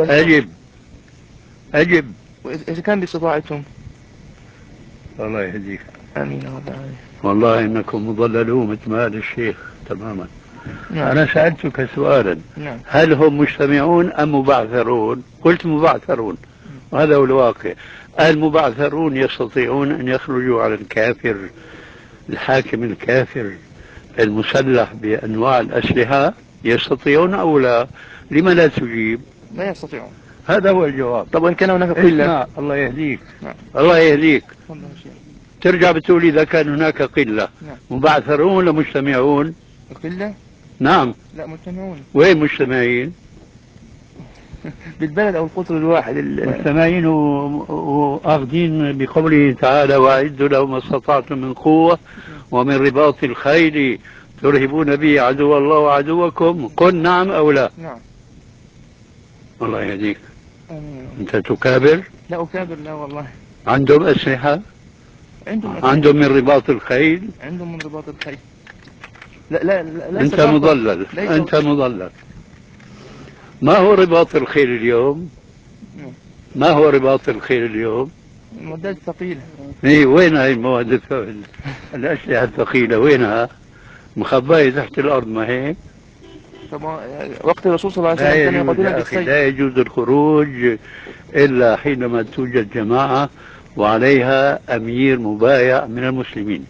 E: أجب.
F: وإذا كان باستطاعتهم.
E: الله يهديك.
F: آمين يا رب العالمين.
E: والله إنكم مضللون مثل ما قال الشيخ تماما.
F: نعم.
E: أنا سألتك سؤالا.
F: نعم.
E: هل هم مجتمعون أم مبعثرون؟ قلت مبعثرون، وهذا هو الواقع. المبعثرون يستطيعون أن يخرجوا على الكافر الحاكم الكافر المسلح بأنواع الأسلحة، يستطيعون أو لا؟ لما لا تجيب؟
F: لا يستطيعون.
E: هذا هو الجواب.
F: طب وإن كان هناك قلة؟
E: اسمع، الله يهديك.
F: نعم.
E: الله يهديك.
F: والله شيء.
E: ترجع بتقول إذا كان هناك قلة.
F: نعم.
E: مبعثرون ولا مجتمعون؟
F: قلة؟
E: نعم.
F: لا مجتمعون.
E: وين مجتمعين؟
F: بالبلد أو القطر الواحد.
E: مجتمعين وآخذين بقوله تعالى: وأعدوا لهم ما استطعتم من قوة ومن رباط الخيل ترهبون به عدو الله وعدوكم. قل نعم أو لا؟
F: نعم.
E: الله يهديك.
F: آمين.
E: أنت تكابر؟
F: لا أكابر، لا والله.
E: عندهم أسلحة؟
F: عندهم أسلحة.
E: عندهم من رباط الخيل؟
F: عندهم من رباط الخيل. لا
E: أنت مضلل. أنت مضلل. ما هو رباط الخيل اليوم؟ ما هو رباط الخيل اليوم؟
F: المعدات الثقيلة.
E: إيه، وين هاي المواد الأسلحة الثقيلة وينها؟ مخباية تحت الأرض، ما هيك؟
F: وقت الرسول صلى الله عليه وسلم كانوا يقودون بالسيف.
E: لا يجوز الخروج إلا حينما توجد جماعة وعليها أمير مبايع من المسلمين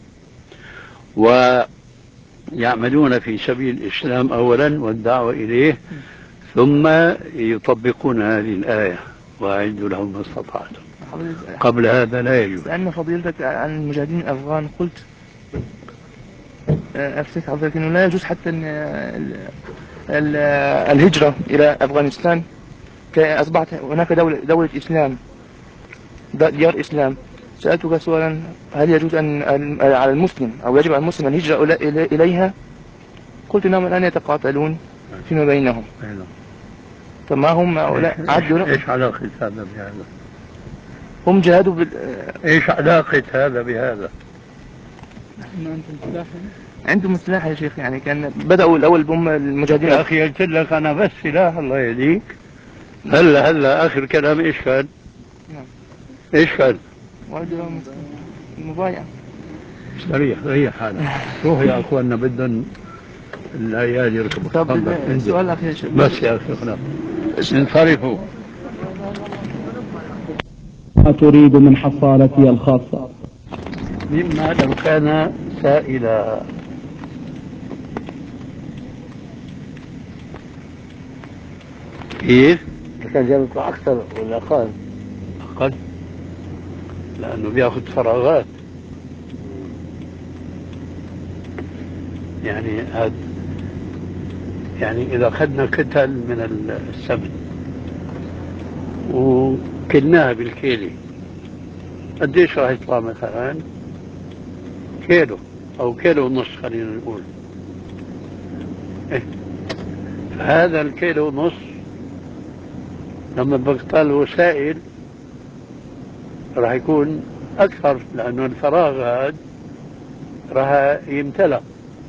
E: ويعملون في سبيل الإسلام أولا والدعوة إليه، ثم يطبقون هذه الآية: وأعدوا لهم ما استطعتم. قبل هذا لا يجوز.
F: لأن فضيلتك عن المجاهدين الأفغان قلت أفتك حضرتك أنه لا يجوز حتى الهجرة إلى أفغانستان، أصبحت هناك دولة إسلام، ديار إسلام. سألتك سؤالا: هل يجوز أن على المسلم أو يجب على المسلم أن يهجر إليها؟ قلت إنهم الآن يتقاتلون فيما بينهم. فما هم هؤلاء عدوا؟
E: إيش علاقة هذا بهذا؟
F: هم جاهدوا
E: إيش علاقة هذا بهذا؟
F: عندهم سلاح يا شيخ، يعني كان بدأوا الأول بهم المجاهدين.
E: يا أخي قلت لك أنا بس سلاح. الله يهديك. هلا آخر كلام إيش كان؟
F: نعم.
E: إيش كان؟
F: المبايعة.
E: ريح حالك. روح يا أخواننا، بدهم العيال يركبوا.
F: طب السؤال الأخير شيخ.
E: بس يا أخي خلاص انصرفوا.
G: ما تريد من حصالتي الخاصة؟
E: مما لو كان سائلا. كيف؟
B: كان يطلع أكثر ولا أقل؟
E: أقل، لأنه بياخذ فراغات. يعني هذا، يعني إذا أخذنا كتل من السمن وكلناها بالكيلي، قديش راح يطلع؟ مثلا كيلو أو كيلو ونص، خلينا نقول. هذا الكيلو ونص لما بقتله سائل راح يكون أكثر، لأنه الفراغ هذا راح يمتلأ.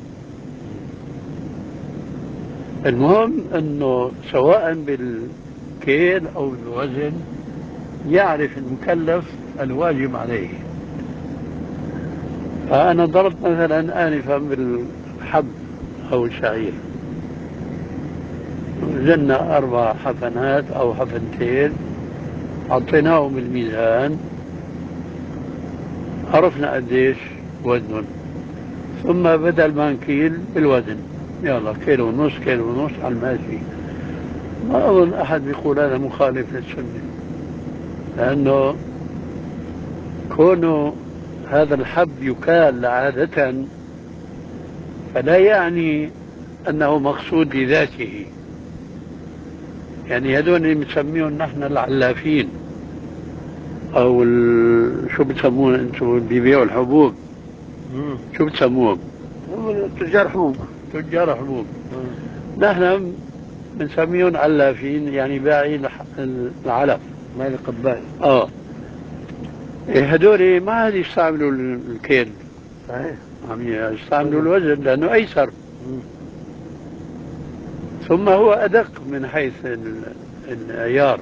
E: المهم أنه سواء بالكيل أو بالوزن يعرف المكلف الواجب عليه. فأنا ضربت مثلا آنفا بالحب أو الشعير، وزننا 4 حفنات أو حفنتين، حطيناهم بالميزان، عرفنا قديش وزنهم، ثم بدل ما نكيل بالوزن، يلا كيلو ونص كيلو ونص على الماشي. ما أظن أحد بيقول هذا مخالف للسنة، لأنه كونه هذا الحب يكال عادة فلا يعني أنه مقصود لذاته. يعني هذول بنسميهم نحن العلافين، أو شو بتسمون أنتم اللي بيبيعوا الحبوب؟ شو بتسموهم؟
B: تجار حبوب.
E: تجار حبوب. نحن بنسميهم علافين، يعني باعي العلف،
B: ما القبائل.
E: هذول ما عاد يستعملوا الكيل،
H: صحيح.
E: عم يستعملوا الوزن لأنه أيسر، ثم هو أدق من حيث العيار،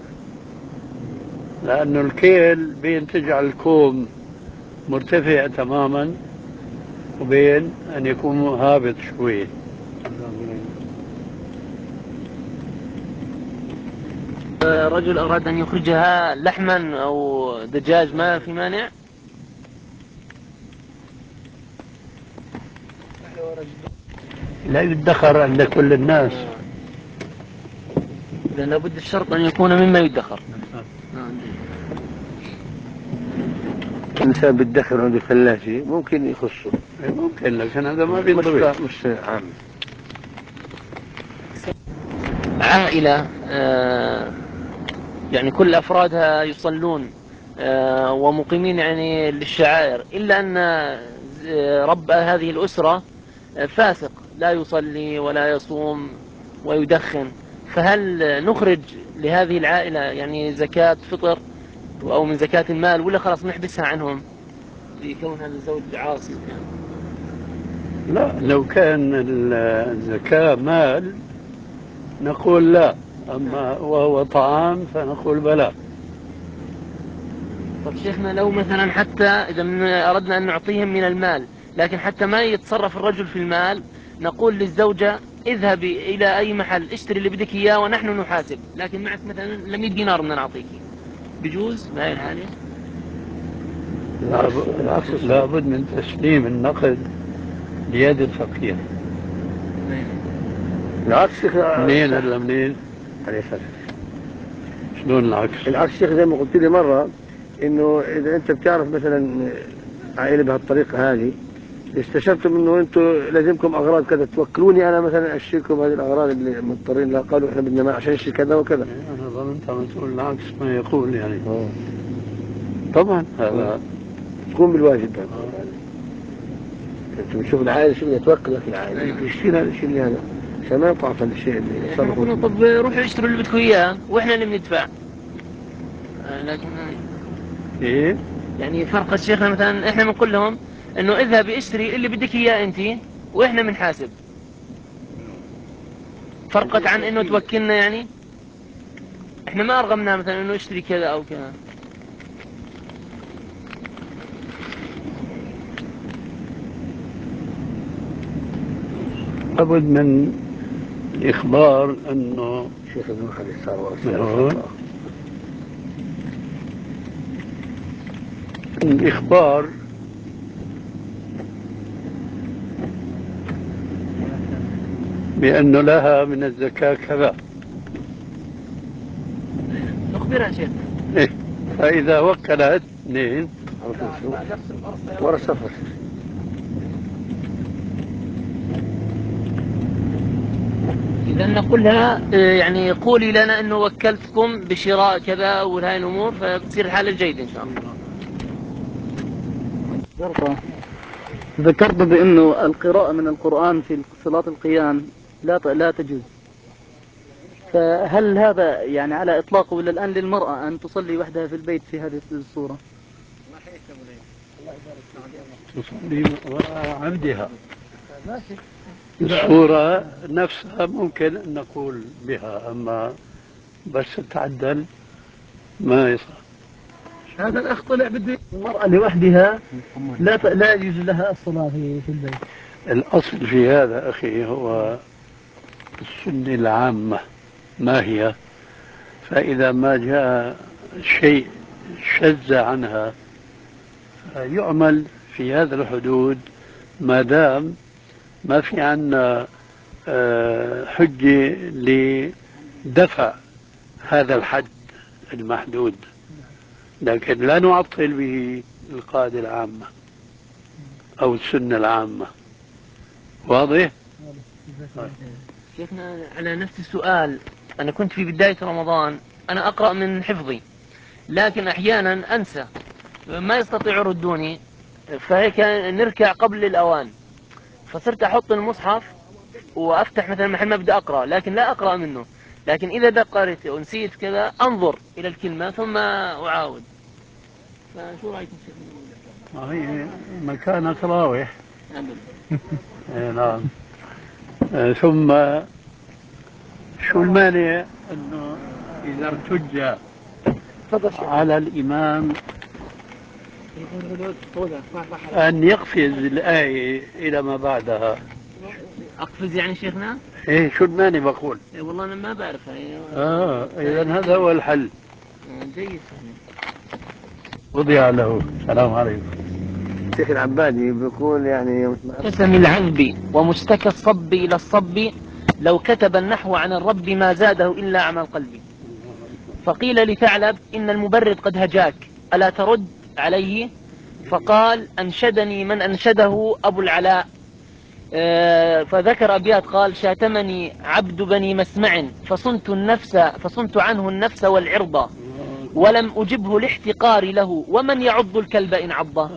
E: لأنه الكيل بينتج على الكوم مرتفع تماما وبين أن يكون هابط شوي.
D: رجل أراد أن يخرجها لحما أو دجاج ما في مانع؟
E: لا يدخر عند كل الناس.
D: إذا لابد الشرط أن يكون مما يدخر.
H: إنسان بيدخر عنده ثلاجة ممكن يخصه،
E: ممكن، لكن هذا ما بينضبط.
H: مش عام.
D: عائلة يعني كل أفرادها يصلون ومقيمين يعني للشعائر، إلا أن رب هذه الأسرة فاسق لا يصلي ولا يصوم ويدخن، فهل نخرج لهذه العائلة يعني زكاة فطر أو من زكاة المال، ولا خلاص نحبسها عنهم لكون هذا الزوج عاصي؟
E: لا، لو كان الزكاة مال نقول لا، أما وهو طعام فنقول بلى.
D: طب شيخنا، لو مثلا حتى إذا أردنا أن نعطيهم من المال، لكن حتى ما يتصرف الرجل في المال، نقول للزوجة اذهبي إلى أي محل اشتري اللي بدك إياه ونحن نحاسب، لكن معك مثلا 100 دينار بدنا نعطيك، بجوز بهاي الحالة؟
E: لابد من تسليم النقد ليد الفقير.
H: العكس
E: منين ولا منين؟
H: عليه الصلاة.
E: شلون العكس؟
H: العكس شيخ زي ما قلت لي مرة، إنه إذا أنت بتعرف مثلا عائلة بهالطريقة هذه، استشرتم إنه أنتم لازمكم أغراض كذا، توكلوني أنا مثلا أشتريكم هذه الأغراض اللي مضطرين لها، قالوا إحنا بدنا عشان نشتري كذا وكذا.
E: أنا ظننت عم تقول العكس ما يقول يعني. طبعا هذا
H: تقوم بالواجب. أنت بتشوف العائلة شو بدها توكل لك العائلة، اشتري هذا اشتري هذا، عشان ما يقع في الشيء اللي صار.
D: نقول طب روحوا اشتروا اللي بدكم إياه وإحنا اللي بندفع. لكن
E: إيه؟
D: يعني فرق الشيخنا مثلا إحنا بنقول لهم إنه اذهبي اشتري اللي بدك إياه أنت وإحنا بنحاسب، فرقت عن إنه توكلنا، يعني إحنا ما أرغمنا مثلا إنه اشتري كذا أو كذا.
E: لابد من الإخبار أنه
H: شيخ ابن خليل صار
E: الإخبار بأنه لها من الزكاة كذا.
D: نخبرها شيخ.
E: إيه؟ فإذا وكلت اثنين
H: ورا السفر.
D: إذا نقول لها يعني قولي لنا أنه وكلتكم بشراء كذا وهاي الأمور، فبتصير الحالة الجيدة إن شاء الله.
I: ذكرت بأنه القراءة من القرآن في صلاة القيام لا تجوز، فهل هذا يعني على إطلاقه ولا الآن للمرأة أن تصلي وحدها في البيت في هذه الصورة؟
E: تصلي وراء عبدها، الصورة نفسها ممكن أن نقول بها، أما بس تعدل ما يصح.
I: هذا الأخ طلع بده المرأة لوحدها لا يجوز لها الصلاة في البيت.
E: الأصل في هذا أخي هو السنة العامة ما هي، فإذا ما جاء شيء شذ عنها يعمل في هذا الحدود، ما دام ما في عنا حجة لدفع هذا الحد المحدود، لكن لا نعطل به القاعدة العامة أو السنة العامة. واضح؟
D: شيخنا على نفس السؤال، أنا كنت في بداية رمضان أنا أقرأ من حفظي، لكن أحيانا أنسى ما يستطيع يردوني، فهيك نركع قبل الأوان، فصرت أحط المصحف وأفتح مثلا محل ما بدي أقرأ، لكن لا أقرأ منه، لكن إذا دقرت ونسيت كذا أنظر إلى الكلمة ثم أعاود. فشو رايكم شيخنا؟
E: هي مكانك راوح.
D: أبدا.
E: نعم. ثم شو المانع انه اذا ارتج على الامام ان يقفز الآية الى ما بعدها؟
D: اقفز يعني شيخنا؟
E: ايه شو المانع بقول؟
D: إيه والله انا ما بعرفها.
E: اذا هذا هو الحل.
D: جيد.
E: وضع له. السلام عليكم.
H: الشيخ العبادي بيقول يعني
D: قسم العذب ومشتكى الصب إلى الصب لو كتب النحو عن الرب ما زاده إلا عمى القلب. فقيل لثعلب إن المبرد قد هجاك ألا ترد عليه؟ فقال أنشدني من أنشده أبو العلاء. فذكر أبيات قال شاتمني عبد بني مسمع فصنت عنه النفس والعرض ولم أجبه لاحتقار له ومن يعض الكلب إن عضه.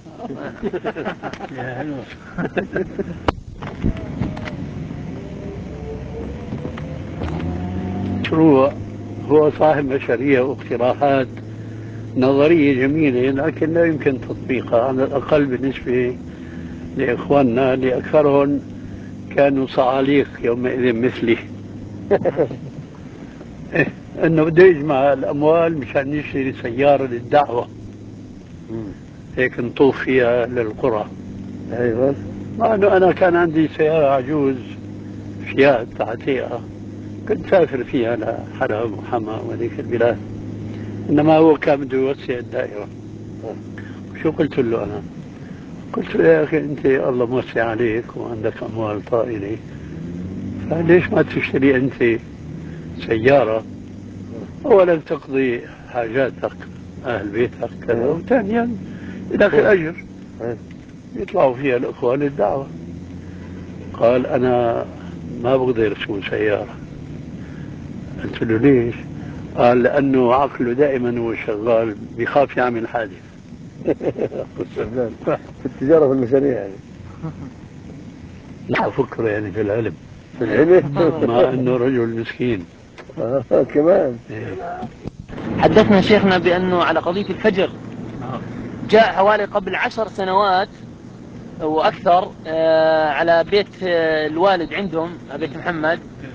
E: مشروع هو صاحب مشاريع واقتراحات نظرية جميلة لكن لا يمكن تطبيقها على الأقل بالنسبة لإخواننا اللي أكثرهم كانوا صعاليق يومئذ مثلي. إنه بده يجمع الأموال مشان يشتري سيارة للدعوة هيك نطوف فيها للقرى.
H: ايوه.
E: مع إنه أنا كان عندي سيارة عجوز فيات عتيقة كنت سافر فيها لحلب وحما وهذيك البلاد، إنما هو كان بده يوسع الدائرة. شو قلت له أنا؟ قلت له يا أخي أنت الله موسع عليك وعندك أموال طائلة، فليش ما تشتري أنت سيارة أولا تقضي حاجاتك أهل بيتك كذا، وثانيا لك الأجر يطلعوا فيها الأخوة للدعوة. قال أنا ما بقدر أسوق سيارة. قلت له ليش؟ قال لأنه عقله دائما هو شغال بيخاف يعمل حادث.
H: في التجارة في المشاريع يعني.
E: لا أفكر يعني في العلم.
H: في العلم
E: مع أنه رجل مسكين.
H: كمان.
D: حدثنا شيخنا بأنه على قضية الفجر جاء حوالي قبل 10 سنوات وأكثر على بيت الوالد عندهم بيت محمد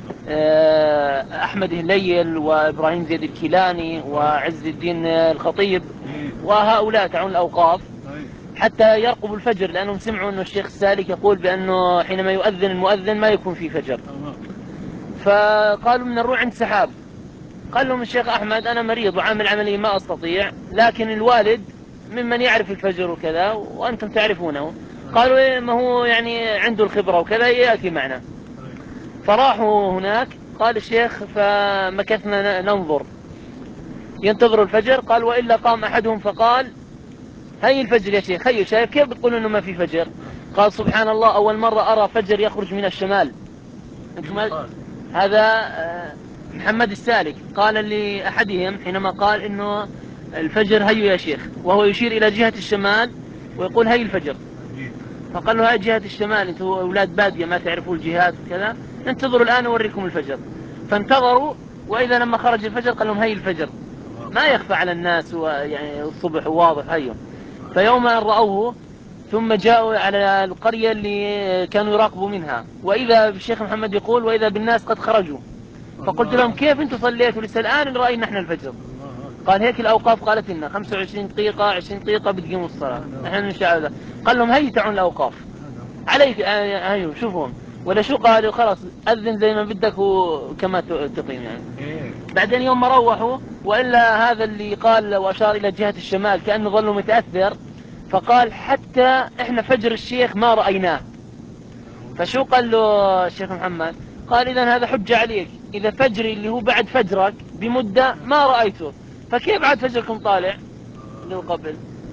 D: أحمد هليل وإبراهيم زيد الكيلاني وعز الدين الخطيب وهؤلاء تعون الأوقاف حتى يرقبوا الفجر، لأنهم سمعوا أن الشيخ السالك يقول بأنه حينما يؤذن المؤذن ما يكون في فجر. فقالوا من نروح عند سحاب. قال لهم الشيخ أحمد أنا مريض وعامل عملية ما أستطيع، لكن الوالد ممن يعرف الفجر وكذا وأنتم تعرفونه. قالوا إيه ما هو يعني عنده الخبرة وكذا يأتي معنا. فراحوا هناك قال الشيخ فمكثنا ننظر ينتظروا الفجر. قال وإلا قام أحدهم فقال هاي الفجر يا شيخ، هاي شايف كيف بتقولوا إنه ما في فجر؟ قال سبحان الله أول مرة أرى فجر يخرج من الشمال. أنتم هذا محمد السالك قال لأحدهم حينما قال إنه الفجر هيو يا شيخ، وهو يشير إلى جهة الشمال ويقول هي الفجر. فقال له هاي جهة الشمال، أنتم أولاد بادية ما تعرفوا الجهات وكذا، انتظروا الآن أوريكم الفجر. فانتظروا وإذا لما خرج الفجر قال لهم هي الفجر، ما يخفى على الناس يعني الصبح واضح هيو. فيوم أن رأوه ثم جاءوا على القرية اللي كانوا يراقبوا منها، وإذا بالشيخ محمد يقول وإذا بالناس قد خرجوا. فقلت لهم كيف انتم صليتوا لسه الآن رأينا احنا الفجر؟ قال هيك الأوقاف قالت لنا 25 دقيقة 20 دقيقة بتقيموا الصلاة، احنا نشاء هذا. قال لهم هي تعون الأوقاف عليك هيو شوفهم ولا شو. قالوا خلاص أذن زي ما بدك وكما تقيم يعني. بعدين يوم ما روحوا وإلا هذا اللي قال وأشار إلى جهة الشمال كأنه ظلوا متأثر، فقال حتى احنا فجر الشيخ ما رأيناه. فشو قال له الشيخ محمد؟ قال إذا هذا حجة عليك، إذا فجري اللي هو بعد فجرك بمدة ما رأيته، فكيف بعد فجركم طالع اللي هو قبل؟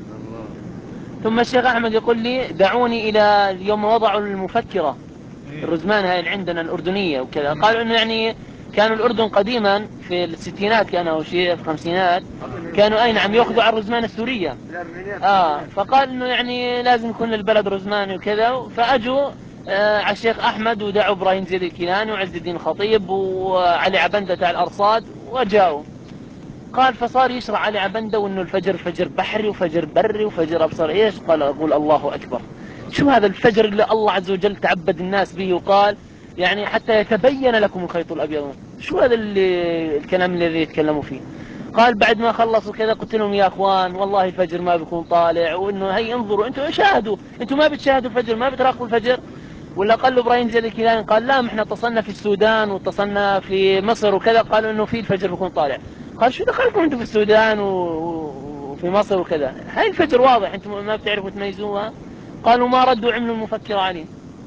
D: ثم الشيخ أحمد يقول لي دعوني إلى اليوم وضعوا المفكرة الرزمان هاي اللي عندنا الأردنية وكذا. قالوا إنه يعني كانوا الأردن قديما في الستينات كان أو شيء في الخمسينات كانوا أي نعم يأخذوا على الرزمان السورية. فقال إنه يعني لازم يكون البلد رزماني وكذا. فأجوا على الشيخ أحمد ودعوا إبراهيم زيد الكيلاني وعز الدين الخطيب وعلي عبندة تاع الأرصاد وجاءوا. قال فصار يشرع علي عبنده وانه الفجر فجر بحري وفجر بري وفجر ابصر ايش. قال اقول الله اكبر، شو هذا الفجر اللي الله عز وجل تعبد الناس به وقال يعني حتى يتبين لكم الخيط الابيض؟ شو هذا الكلام الذي يتكلموا فيه؟ قال بعد ما خلصوا كذا قلت لهم يا اخوان والله الفجر ما بيكون طالع، وانه هي انظروا انتم شاهدوا، انتم ما بتشاهدوا الفجر، ما بتراقبوا الفجر. ولا قال له ابراهيم زي الكيلاني قال لا احنا اتصلنا في السودان واتصلنا في مصر وكذا قالوا انه في الفجر بيكون طالع. قال شو دخلكم انتم في السودان وفي مصر وكذا؟ هاي الفجر واضح انتم ما بتعرفوا تميزوها. قالوا ما ردوا عملوا المفكر عليه.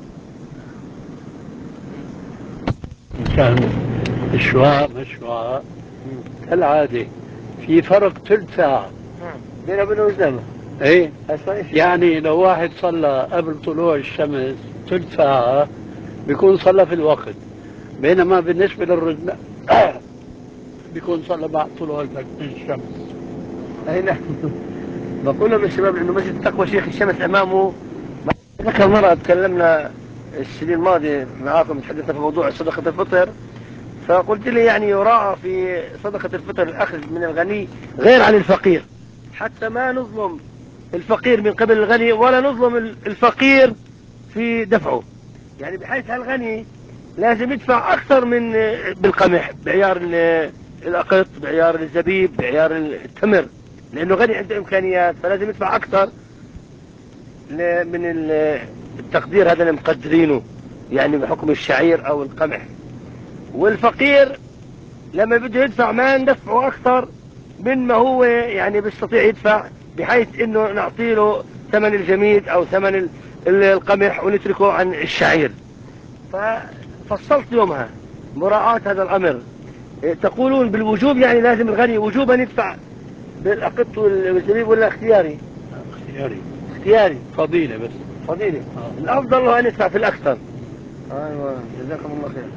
E: كان الشواء مشواء كالعادة في فرق ثلث ساعة
H: بينه وبين وزنه.
E: ايه يعني لو واحد صلى قبل طلوع الشمس ثلث ساعة بيكون صلى في الوقت، بينما بالنسبة للرجل بيكون صلى بعد طلوع الشمس.
H: اي نعم. بقول لهم الشباب انه مسجد التقوى شيخ الشمس امامه. ذكر مرة تكلمنا السنين الماضية معاكم تحدثنا في موضوع صدقة الفطر، فقلت لي يعني يراعى في صدقة الفطر الأخذ من الغني غير عن الفقير، حتى ما نظلم الفقير من قبل الغني ولا نظلم الفقير في دفعه. يعني بحيث الغني لازم يدفع أكثر من بالقمح، بعيار الأقط، بعيار الزبيب، بعيار التمر، لأنه غني عنده إمكانيات فلازم يدفع أكثر من التقدير هذا اللي مقدرينه، يعني بحكم الشعير أو القمح. والفقير لما بده يدفع ما ندفعه أكثر من ما هو يعني بيستطيع يدفع، بحيث إنه نعطي له ثمن الجميد أو ثمن القمح ونتركه عن الشعير. ففصلت يومها مراعاة هذا الأمر. تقولون بالوجوب يعني لازم الغني وجوبا يدفع بالأقط والزبيب ولا اختياري؟ اختياري
E: فضيلة بس
H: فضيلة. الأفضل له أن يدفع في الأكثر. أيوة جزاكم الله خير.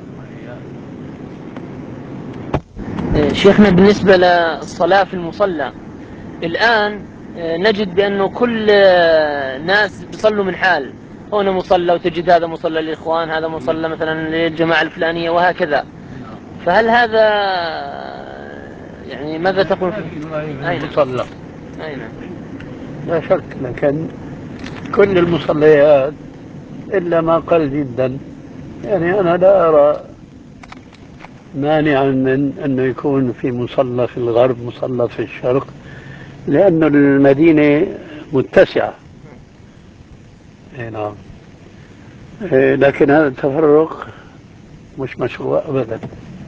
D: شيخنا بالنسبة للصلاة في المصلى الآن نجد بأنه كل ناس بيصلوا من حال، هنا مصلى وتجد هذا مصلى للإخوان، هذا مصلى مثلا للجماعة الفلانية وهكذا. فهل هذا يعني ماذا تقول فيه؟
E: أين مصلى؟
D: أين؟
E: لا شك، لكن كل المصليات إلا ما قل جدا، يعني أنا لا أرى مانعا من أنه يكون في مصلى في الغرب مصلى في الشرق، لأن المدينة متسعة. نعم. لكن هذا التفرق مش مشروع أبدا.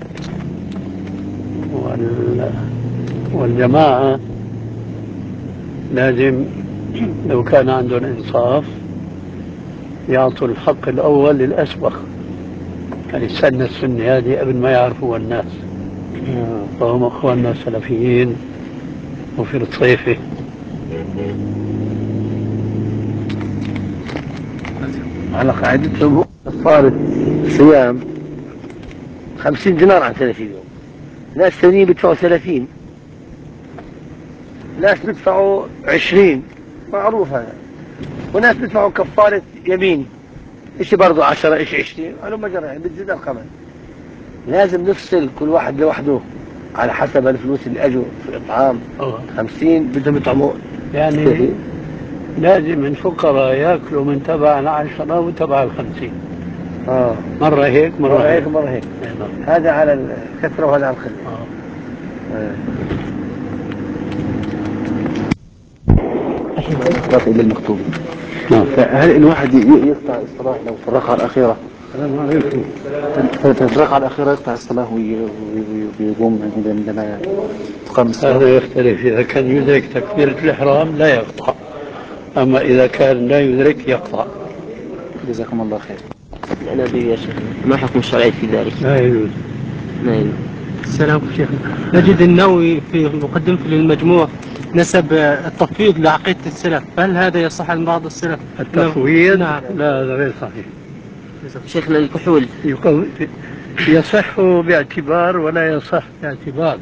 E: والجماعة لازم لو كان عندهم إنصاف يعطوا الحق الأول للأسبق، يعني السنة السنة هذه قبل ما يعرفوها الناس، فهم أخواننا السلفيين وفي الصيفة.
H: على قاعدتهم صارت صيام 50 دينار عن 30 يوم. ناس ثانيين بيدفعوا 30، ناس بيدفعوا 20، معروف هذا. وناس بيدفعوا كفارة يمين، إشي برضو 10، إشي 20، على ما جرى يعني بتزيد القمر. لازم نفصل كل واحد لوحده على حسب الفلوس اللي أجوا في إطعام. 50 بدهم يطعموا،
E: يعني لازم الفقراء ياكلوا من تبع 10 وتبع 50. مرة هيك مرة هيك
H: مرة هيك. هذا على الكثرة وهذا على القلة. إلى المكتوب. هل الواحد يقطع الصلاة لو في الركعة الأخيرة؟ السلام عليكم. في الركعة الأخيرة يقطع الصلاة ويقوم عندما تقام الصلاة؟
E: هذا يختلف، إذا كان يدرك تكبيرة الإحرام لا يقطع، أما إذا كان لا يدرك يقطع.
H: جزاكم الله خير.
D: لا أدري يا شيخ، ما حكم الشرعي في ذلك؟
E: لا يجوز.
D: لا يجوز.
J: السلام عليكم شيخنا. نجد النووي في مقدمته للمجموع نسب التفويض لعقيدة السلف، هل هذا يصح عن بعض السلف؟
E: التفويض؟
J: نعم.
E: لا هذا غير صحيح.
D: شيخنا الكحول
E: يصح باعتبار ولا يصح باعتبار.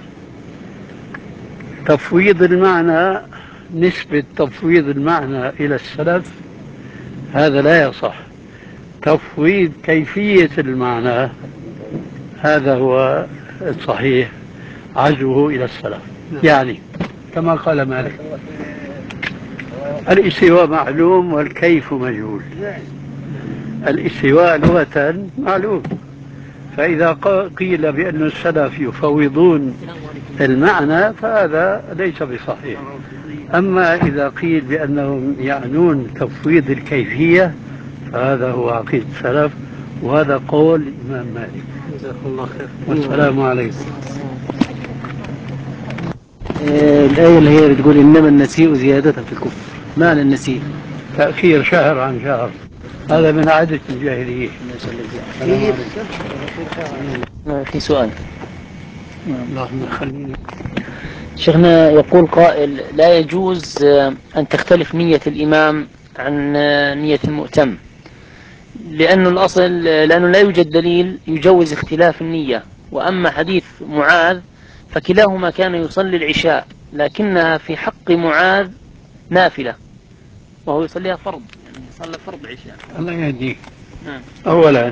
E: تفويض المعنى، نسبة تفويض المعنى إلى السلف هذا لا يصح. تفويض كيفية المعنى هذا هو الصحيح، عزوه إلى السلف. يعني كما قال مالك الاستواء معلوم والكيف مجهول. الاستواء لغة معلوم، فإذا قيل بأن السلف يفوضون المعنى فهذا ليس بصحيح. أما إذا قيل بأنهم يعنون تفويض الكيفية فهذا هو عقيدة السلف، وهذا قول الإمام مالك.
J: جزاكم الله خير.
E: والسلام عليكم.
J: الآية اللي هي بتقول إنما النسيء زيادة في الكفر، معنى النسيء
E: تأخير شهر عن شهر، هذا من عادة الجاهلية.
D: في سؤال.
E: اللهم خلينا.
D: شيخنا يقول قائل لا يجوز أن تختلف نية الإمام عن نية المؤتم، لأنه الأصل لأنه لا يوجد دليل يجوز اختلاف النية. وأما حديث معاذ فكلاهما كان يصلي العشاء، لكنها في حق معاذ نافلة وهو يصليها فرض، يعني يصلي فرض عشاء.
E: الله يهديك. أولا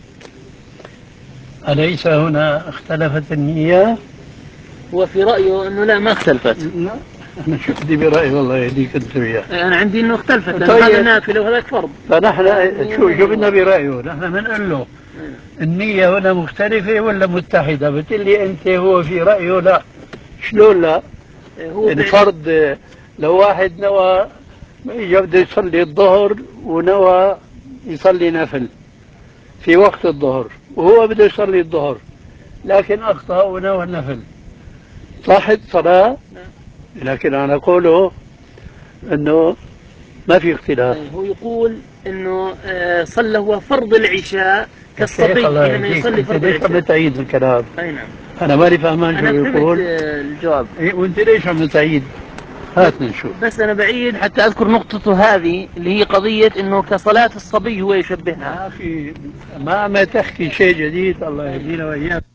E: أليس هنا اختلفت النية؟
D: هو في رأيه أنه لا ما اختلفت.
E: لا أنا شفتي برأيي والله يهديك أنت وياه.
D: أنا عندي أنه اختلفت لأن
E: طيب.
D: هذا نافلة وهذاك فرض.
E: فنحن شو بدنا برأيه؟ نحن بنقول له النية هنا مختلفة ولا متحدة؟ بتقلي أنت هو في رأيه لا. شلون لا؟ الفرض لو واحد نوى بده يصلي الظهر ونوى يصلي نفل في وقت الظهر وهو بده يصلي الظهر لكن أخطأ ونوى النفل، صحت صلاة؟ لكن أنا أقوله أنه ما في اختلاف.
D: هو يقول أنه صلى هو فرض العشاء كالصبي حينما يصلي فرض العشاء.
E: ليش عم تعيد الكلام؟
D: أي نعم.
E: أنا مالي فهمان شو بيقول.
D: الجواب.
E: وأنت ليش عم تعيد؟ هات نشوف.
D: بس أنا بعيد حتى أذكر نقطته هذه اللي هي قضية أنه كصلاة الصبي هو يشبهها.
E: ما في ما تحكي شيء جديد، الله يهدينا وإياك.